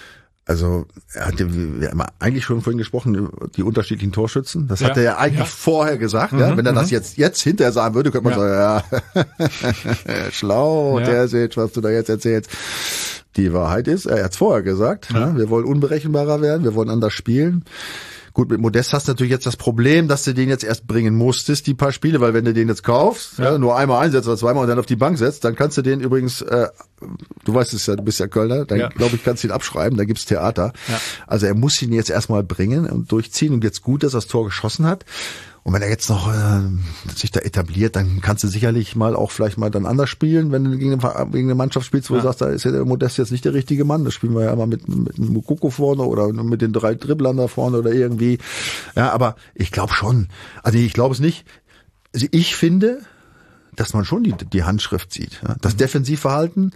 Speaker 3: Also er hatte, wir haben eigentlich schon vorhin gesprochen, die unterschiedlichen Torschützen. Das ja. hat er ja eigentlich ja. vorher gesagt. Mhm, ja. Wenn er das jetzt jetzt hinterher sagen würde, könnte man ja. sagen, ja, schlau, ja. der sieht, was du da jetzt erzählst. Die Wahrheit ist, er hat es vorher gesagt. Ja. Ja, wir wollen unberechenbarer werden, wir wollen anders spielen. Gut, mit Modest hast du natürlich jetzt das Problem, dass du den jetzt erst bringen musstest, die paar Spiele, weil wenn du den jetzt kaufst, ja. Ja, nur einmal einsetzt oder zweimal und dann auf die Bank setzt, dann kannst du den übrigens, äh, du weißt es ja, du bist ja Kölner, dann ja. glaube ich, kannst du ihn abschreiben, da gibt's Theater. Ja. Also er muss ihn jetzt erstmal bringen und durchziehen und jetzt gut, dass er das Tor geschossen hat. Und wenn er jetzt noch äh, sich da etabliert, dann kannst du sicherlich mal auch vielleicht mal dann anders spielen, wenn du gegen eine, gegen eine Mannschaft spielst, wo ja. du sagst, da ist ja der Modest jetzt nicht der richtige Mann. Das spielen wir ja immer mit, mit einem Mukoko vorne oder mit den drei Dribblern da vorne oder irgendwie. Ja, aber ich glaube schon. Also ich glaube es nicht. Also ich finde, dass man schon die, die Handschrift sieht. Ja. Das Defensivverhalten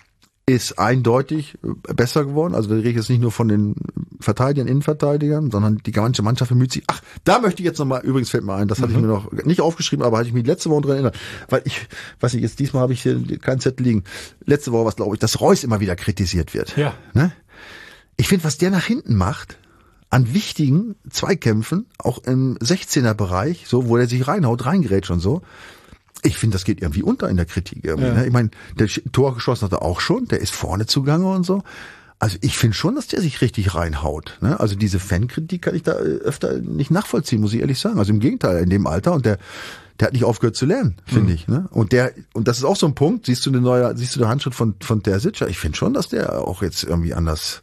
Speaker 3: ist eindeutig besser geworden. Also da rede ich jetzt nicht nur von den Verteidigern, Innenverteidigern, sondern die ganze Mannschaft bemüht sich. Ach, da möchte ich jetzt nochmal, übrigens fällt mir ein, das hatte mhm. ich mir noch nicht aufgeschrieben, aber hatte ich mich letzte Woche dran erinnert. Weil ich, weiß ich, jetzt diesmal habe ich hier keinen Zettel liegen. Letzte Woche was glaube ich, dass Reus immer wieder kritisiert wird.
Speaker 2: Ja.
Speaker 3: Ne? Ich finde, was der nach hinten macht, an wichtigen Zweikämpfen, auch im sechzehner-Bereich, so, wo er sich reinhaut, reingrätscht und so, ich finde, das geht irgendwie unter in der Kritik irgendwie. Ja. Ne? Ich meine, der Tor geschossen hat er auch schon, der ist vorne zugange und so. Also ich finde schon, dass der sich richtig reinhaut. Ne? Also diese Fankritik kann ich da öfter nicht nachvollziehen, muss ich ehrlich sagen. Also im Gegenteil, in dem Alter, und der der hat nicht aufgehört zu lernen, finde mhm. ich. Ne? Und der und das ist auch so ein Punkt, siehst du eine neue, siehst du den Handschritt von von Terzic? Ich finde schon, dass der auch jetzt irgendwie anders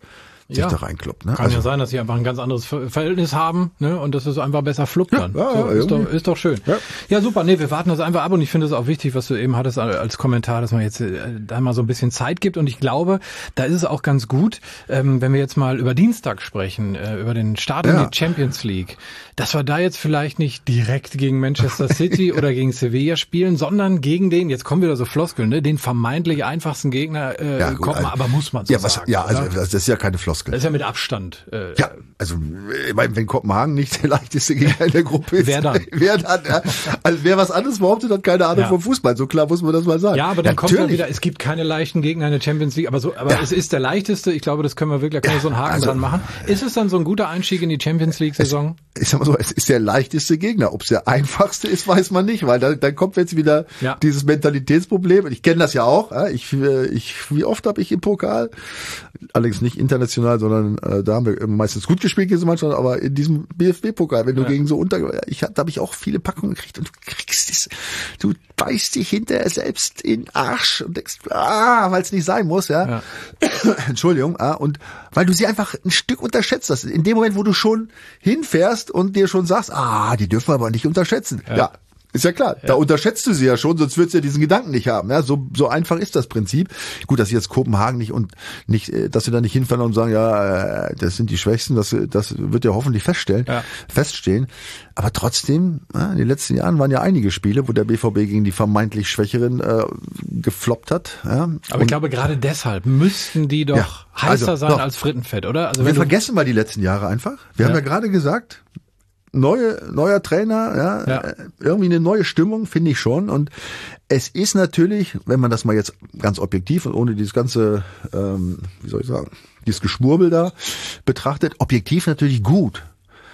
Speaker 3: sich
Speaker 2: ja.
Speaker 3: da reinkloppt. Ne?
Speaker 2: Kann also, ja sein, dass sie einfach ein ganz anderes Verhältnis haben, ne? Und dass es einfach besser fluppt
Speaker 3: ja,
Speaker 2: dann.
Speaker 3: Ja,
Speaker 2: so,
Speaker 3: ja,
Speaker 2: ist, doch, ist doch schön. Ja. ja, super. Nee, wir warten das einfach ab und ich finde es auch wichtig, was du eben hattest als Kommentar, dass man jetzt äh, da mal so ein bisschen Zeit gibt und ich glaube, da ist es auch ganz gut, ähm, wenn wir jetzt mal über Dienstag sprechen, äh, über den Start in
Speaker 3: ja.
Speaker 2: die Champions League, dass wir da jetzt vielleicht nicht direkt gegen Manchester City oder gegen Sevilla spielen, sondern gegen den, jetzt kommen wieder so Floskeln, ne, den vermeintlich einfachsten Gegner äh,
Speaker 3: ja, gut,
Speaker 2: kommen,
Speaker 3: also,
Speaker 2: aber muss man so
Speaker 3: ja, was,
Speaker 2: sagen.
Speaker 3: Ja, also
Speaker 2: oder?
Speaker 3: das ist ja keine Floskel.
Speaker 2: Das ist ja mit Abstand. Äh,
Speaker 3: ja, also ich meine, wenn Kopenhagen nicht der leichteste Gegner in der Gruppe ist,
Speaker 2: wer dann?
Speaker 3: Wer dann? Ja, also wer was anderes behauptet, hat keine Ahnung ja. vom Fußball. So klar muss man das mal sagen.
Speaker 2: Ja, aber dann
Speaker 3: Natürlich.
Speaker 2: kommt ja wieder, es gibt keine leichten Gegner in der Champions League, aber so, aber ja. es ist der leichteste. Ich glaube, das können wir wirklich, da können wir so einen Haken also, dran machen. Ist es dann so ein guter Einstieg in die Champions League-Saison?
Speaker 3: Ich sag mal so, es ist der leichteste Gegner. Ob es der einfachste ist, weiß man nicht, weil da, dann kommt jetzt wieder ja. dieses Mentalitätsproblem. Ich kenne das ja auch. Ich, ich, wie oft habe ich im Pokal, allerdings nicht international, sondern äh, da haben wir meistens gut gespielt diese Mannschaft, aber in diesem B F B-Pokal, wenn du ja. gegen so unter, ich da habe ich auch viele Packungen gekriegt und du kriegst es, du beißt dich hinterher selbst in Arsch und denkst, ah, weil es nicht sein muss, ja. ja. Entschuldigung, ah, und weil du sie einfach ein Stück unterschätzt hast. In dem Moment, wo du schon hinfährst und dir schon sagst, ah, die dürfen wir aber nicht unterschätzen. Ja. ja. Ist ja klar, ja. da unterschätzt du sie ja schon, sonst würdest du ja diesen Gedanken nicht haben. Ja, so so einfach ist das Prinzip. Gut, dass sie jetzt Kopenhagen nicht und nicht, dass sie da nicht hinfahren und sagen, ja, das sind die Schwächsten, das das wird ja hoffentlich feststellen, ja. feststehen. Aber trotzdem, ja, in den letzten Jahren waren ja einige Spiele, wo der B V B gegen die vermeintlich Schwächeren äh, gefloppt hat. Ja.
Speaker 2: Aber und ich glaube, gerade deshalb müssten die doch ja, heißer also, sein doch. als Frittenfett, oder? Also
Speaker 3: wir
Speaker 2: wenn
Speaker 3: vergessen mal die letzten Jahre einfach. Wir ja. haben ja gerade gesagt, Neue, neuer Trainer, ja, ja, irgendwie eine neue Stimmung, finde ich schon. Und es ist natürlich, wenn man das mal jetzt ganz objektiv und ohne dieses ganze, ähm, wie soll ich sagen, dieses Geschwurbel da betrachtet, objektiv natürlich gut,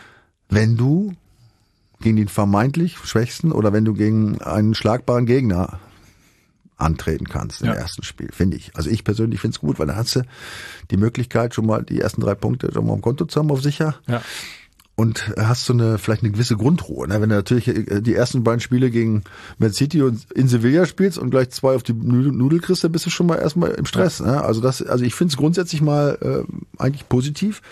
Speaker 3: wenn du gegen den vermeintlich Schwächsten oder wenn du gegen einen schlagbaren Gegner antreten kannst im ja. ersten Spiel, finde ich. Also ich persönlich finde es gut, weil dann hast du die Möglichkeit, schon mal die ersten drei Punkte schon mal am Konto zu haben auf sicher. Ja. Und hast so eine, vielleicht eine gewisse Grundruhe, ne? Wenn du natürlich die ersten beiden Spiele gegen Man City und in Sevilla spielst und gleich zwei auf die Nudel kriegst, dann bist du schon mal erstmal im Stress, ja. ne? Also das, also ich finde es grundsätzlich mal äh, eigentlich positiv.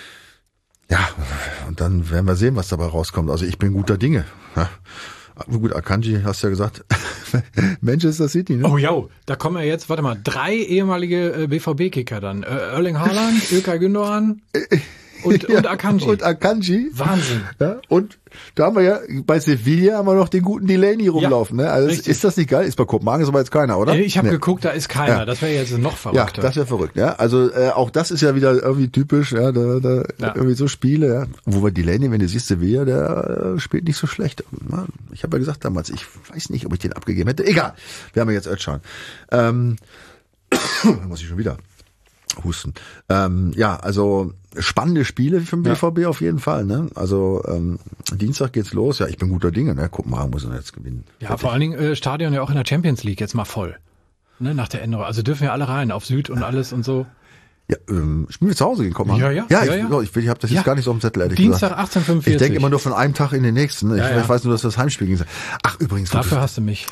Speaker 3: Ja, und dann werden wir sehen, was dabei rauskommt. Also ich bin guter Dinge. Ja. Gut, Akanji, hast ja gesagt, Manchester City, ne?
Speaker 2: Oh ja, da kommen ja jetzt, warte mal, drei ehemalige B V B-Kicker dann. Erling Haaland, İlkay Gündoğan und,
Speaker 3: ja,
Speaker 2: und Akanji.
Speaker 3: Und Akanji.
Speaker 2: Wahnsinn.
Speaker 3: Ja, und da haben wir ja, bei Sevilla haben wir noch den guten Delaney rumlaufen, ja, ne? Also richtig. Ist das nicht geil? Ist bei Kopenhagen ist aber jetzt keiner, oder?
Speaker 2: Ich habe
Speaker 3: nee.
Speaker 2: geguckt, da ist keiner. Ja. Das wäre jetzt noch verrückter.
Speaker 3: Ja, das wäre verrückt, ja. Also äh, auch das ist ja wieder irgendwie typisch, ja, da, da ja. irgendwie so Spiele, ja. Wobei Delaney, wenn du siehst, Sevilla, der äh, spielt nicht so schlecht. Ich habe ja gesagt damals, ich weiß nicht, ob ich den abgegeben hätte. Egal, wir haben ja jetzt Özcan. Ähm, muss ich schon wieder husten. Ähm, ja, also spannende Spiele für den B V B ja. auf jeden Fall. Ne? Also ähm, Dienstag geht's los. Ja, ich bin guter Dinge. Ne? Kopenhagen muss er jetzt gewinnen.
Speaker 2: Ja, Fertig. Vor allen Dingen äh, Stadion ja auch in der Champions League jetzt mal voll. Ne? Nach der Änderung. Also dürfen ja alle rein, auf Süd und alles und so.
Speaker 3: Ja, ähm, spielen wir zu Hause gegen Kopenhagen?
Speaker 2: Ja, ja.
Speaker 3: Ja, ich,
Speaker 2: ja, ja.
Speaker 3: ich, ich habe das jetzt ja. gar nicht so auf dem Zettel, ehrlich
Speaker 2: Dienstag
Speaker 3: gesagt.
Speaker 2: achtzehn Uhr fünfundvierzig.
Speaker 3: Ich denke immer nur von einem Tag in den nächsten. Ne? Ich,
Speaker 2: ja, ja.
Speaker 3: ich weiß nur, dass das Heimspiel ging. Ach, übrigens.
Speaker 2: Dafür hast du mich.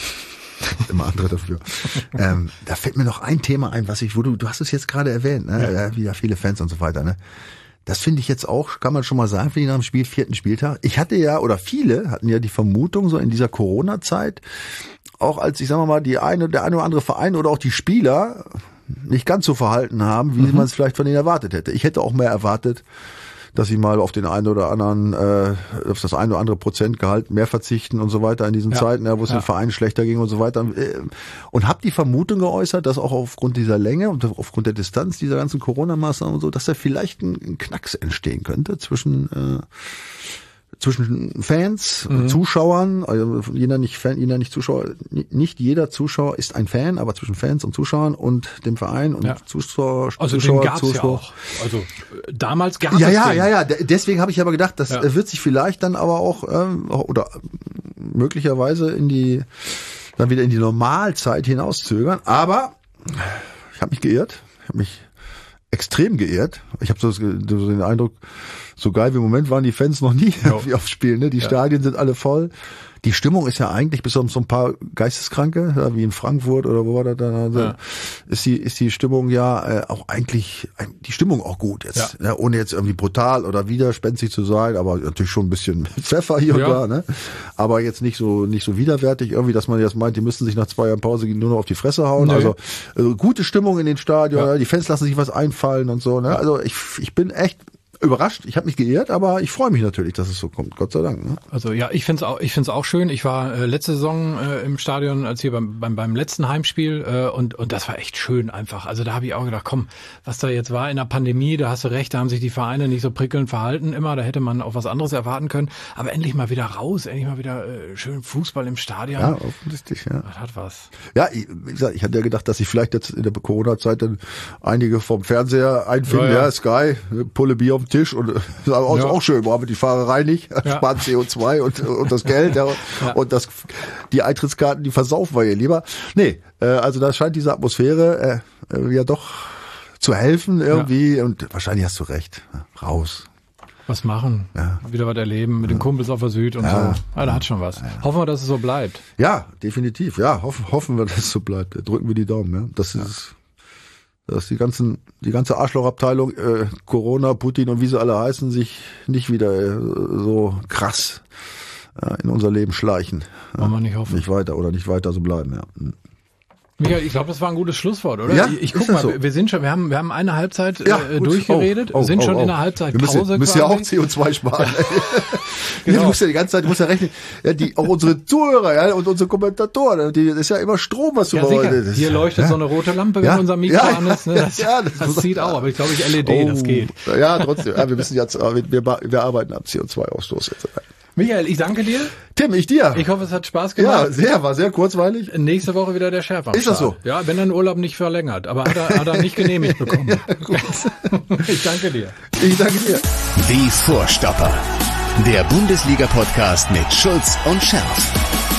Speaker 3: Immer andere dafür. ähm, da fällt mir noch ein Thema ein, was ich, wo du, du hast es jetzt gerade erwähnt, ne? Ja. Wieder viele Fans und so weiter, ne? Das finde ich jetzt auch, kann man schon mal sagen, finde ich nach dem Spiel, vierten Spieltag. Ich hatte ja, oder viele hatten ja die Vermutung, so in dieser Corona-Zeit, auch als, ich sag mal, die eine, der eine oder andere Verein oder auch die Spieler nicht ganz so verhalten haben, wie mhm. man es vielleicht von ihnen erwartet hätte. Ich hätte auch mehr erwartet, dass sie mal auf den einen oder anderen, äh, auf das ein oder andere Prozentgehalt mehr verzichten und so weiter in diesen ja. Zeiten, ja, wo es ja. den Vereinen schlechter ging und so weiter. Und habe die Vermutung geäußert, dass auch aufgrund dieser Länge und aufgrund der Distanz dieser ganzen Corona-Maßnahmen und so, dass da vielleicht ein, ein Knacks entstehen könnte zwischen äh, zwischen Fans, mhm. Zuschauern, also jeder nicht Fan, jeder nicht Zuschauer, nicht jeder Zuschauer ist ein Fan, aber zwischen Fans und Zuschauern und dem Verein und ja. Zuschauer,
Speaker 2: also
Speaker 3: Zuschauer,
Speaker 2: den gab's
Speaker 3: Zuschauer.
Speaker 2: Ja auch. Also damals gab
Speaker 3: ja,
Speaker 2: es
Speaker 3: ja,
Speaker 2: den.
Speaker 3: ja, ja, ja. Deswegen habe ich aber gedacht, das ja. wird sich vielleicht dann aber auch ähm, oder möglicherweise in die dann wieder in die Normalzeit hinauszögern. Aber ich habe mich geirrt, ich habe mich extrem geehrt. Ich habe so, so den Eindruck, so geil wie im Moment waren die Fans noch nie ja. wie aufs Spiel. Ne? Die ja. Stadien sind alle voll. die Stimmung ist ja eigentlich bis auf so ein paar Geisteskranke, ja, wie in Frankfurt oder wo war das dann, also, ja. ist die ist die Stimmung ja äh, auch eigentlich die Stimmung auch gut jetzt, ja. Ja, ohne jetzt irgendwie brutal oder widerspenstig zu sein, aber natürlich schon ein bisschen Pfeffer hier ja. und da, ne? Aber jetzt nicht so nicht so widerwärtig irgendwie, dass man jetzt meint, die müssten sich nach zwei Jahren Pause nur noch auf die Fresse hauen. Nee. Also, also gute Stimmung in den Stadion, ja. Die Fans lassen sich was einfallen und so, ne? Also ich ich bin echt überrascht, ich habe mich geehrt, aber ich freue mich natürlich, dass es so kommt, Gott sei Dank. Ne?
Speaker 2: Also ja, ich find's auch, ich find's auch schön. Ich war äh, letzte Saison äh, im Stadion, als hier beim beim, beim letzten Heimspiel äh, und und das war echt schön einfach. Also da habe ich auch gedacht, komm, was da jetzt war in der Pandemie, da hast du recht, da haben sich die Vereine nicht so prickelnd verhalten immer, da hätte man auch was anderes erwarten können. Aber endlich mal wieder raus, endlich mal wieder äh, schön Fußball im Stadion.
Speaker 3: Ja, offensichtlich, ja.
Speaker 2: Das hat was.
Speaker 3: Ja, ich, wie gesagt, ich hatte ja gedacht, dass ich vielleicht jetzt in der Corona-Zeit dann einige vom Fernseher einfinden, ja, ja. ja Sky, Pulle Bier auf den Tisch und auch, ja. auch schön, brauchen wir die Fahrerei nicht, ja. sparen C O zwei und, und das Geld, ja. Ja. Und das, die Eintrittskarten, die versaufen wir hier lieber. Nee, äh, also da scheint diese Atmosphäre äh, äh, ja doch zu helfen irgendwie ja. und wahrscheinlich hast du recht. Raus.
Speaker 2: Was machen, ja. wieder was erleben mit ja. den Kumpels auf der Süd und ja. so. Ah, da hat schon was. Ja. Hoffen wir, dass es so bleibt.
Speaker 3: Ja, definitiv. Ja, hoffen, hoffen wir, dass es so bleibt. Drücken wir die Daumen. Ja. Das ja. ist dass die ganzen, die ganze Arschlochabteilung, äh, Corona, Putin und wie sie alle heißen, sich nicht wieder äh, so krass äh, in unser Leben schleichen.
Speaker 2: Wollen wir nicht hoffen.
Speaker 3: Nicht weiter oder nicht weiter so bleiben, ja.
Speaker 2: Michael, ich glaube, das war ein gutes Schlusswort, oder?
Speaker 3: Ja,
Speaker 2: ich, ich guck mal, so? wir sind schon, wir haben, wir haben eine Halbzeit
Speaker 3: ja,
Speaker 2: äh, durchgeredet, oh, oh, sind schon oh, oh. in der Halbzeitpause quasi.
Speaker 3: Wir müssen ja auch C O zwei sparen. Genau. Du musst ja die ganze Zeit, du musst ja rechnen, ja, die, auch unsere Zuhörer, ja, und unsere Kommentatoren, die, das ist ja immer Strom, was du
Speaker 2: ja, sicher. Hier leuchtet ja. so eine rote Lampe, wenn
Speaker 3: ja.
Speaker 2: unser Mikro
Speaker 3: ja,
Speaker 2: an ist, ne? Das, ja, das, das sieht auch, aber ich glaube, ich L E D, oh, das geht.
Speaker 3: Ja, trotzdem, ja, wir müssen jetzt, wir, wir arbeiten am C O zwei Ausstoß jetzt.
Speaker 2: Michael, ich danke dir.
Speaker 3: Tim, ich dir.
Speaker 2: Ich hoffe, es hat Spaß gemacht.
Speaker 3: Ja, sehr, war sehr kurzweilig.
Speaker 2: Nächste Woche wieder der Chef am
Speaker 3: Ist das so?
Speaker 2: Ja, wenn er den Urlaub nicht verlängert. Aber hat er, hat er nicht genehmigt bekommen. Ja, gut. Ich danke dir.
Speaker 3: Ich danke dir.
Speaker 1: Die Vorstopper. Der Bundesliga-Podcast mit Schulz und Scherf.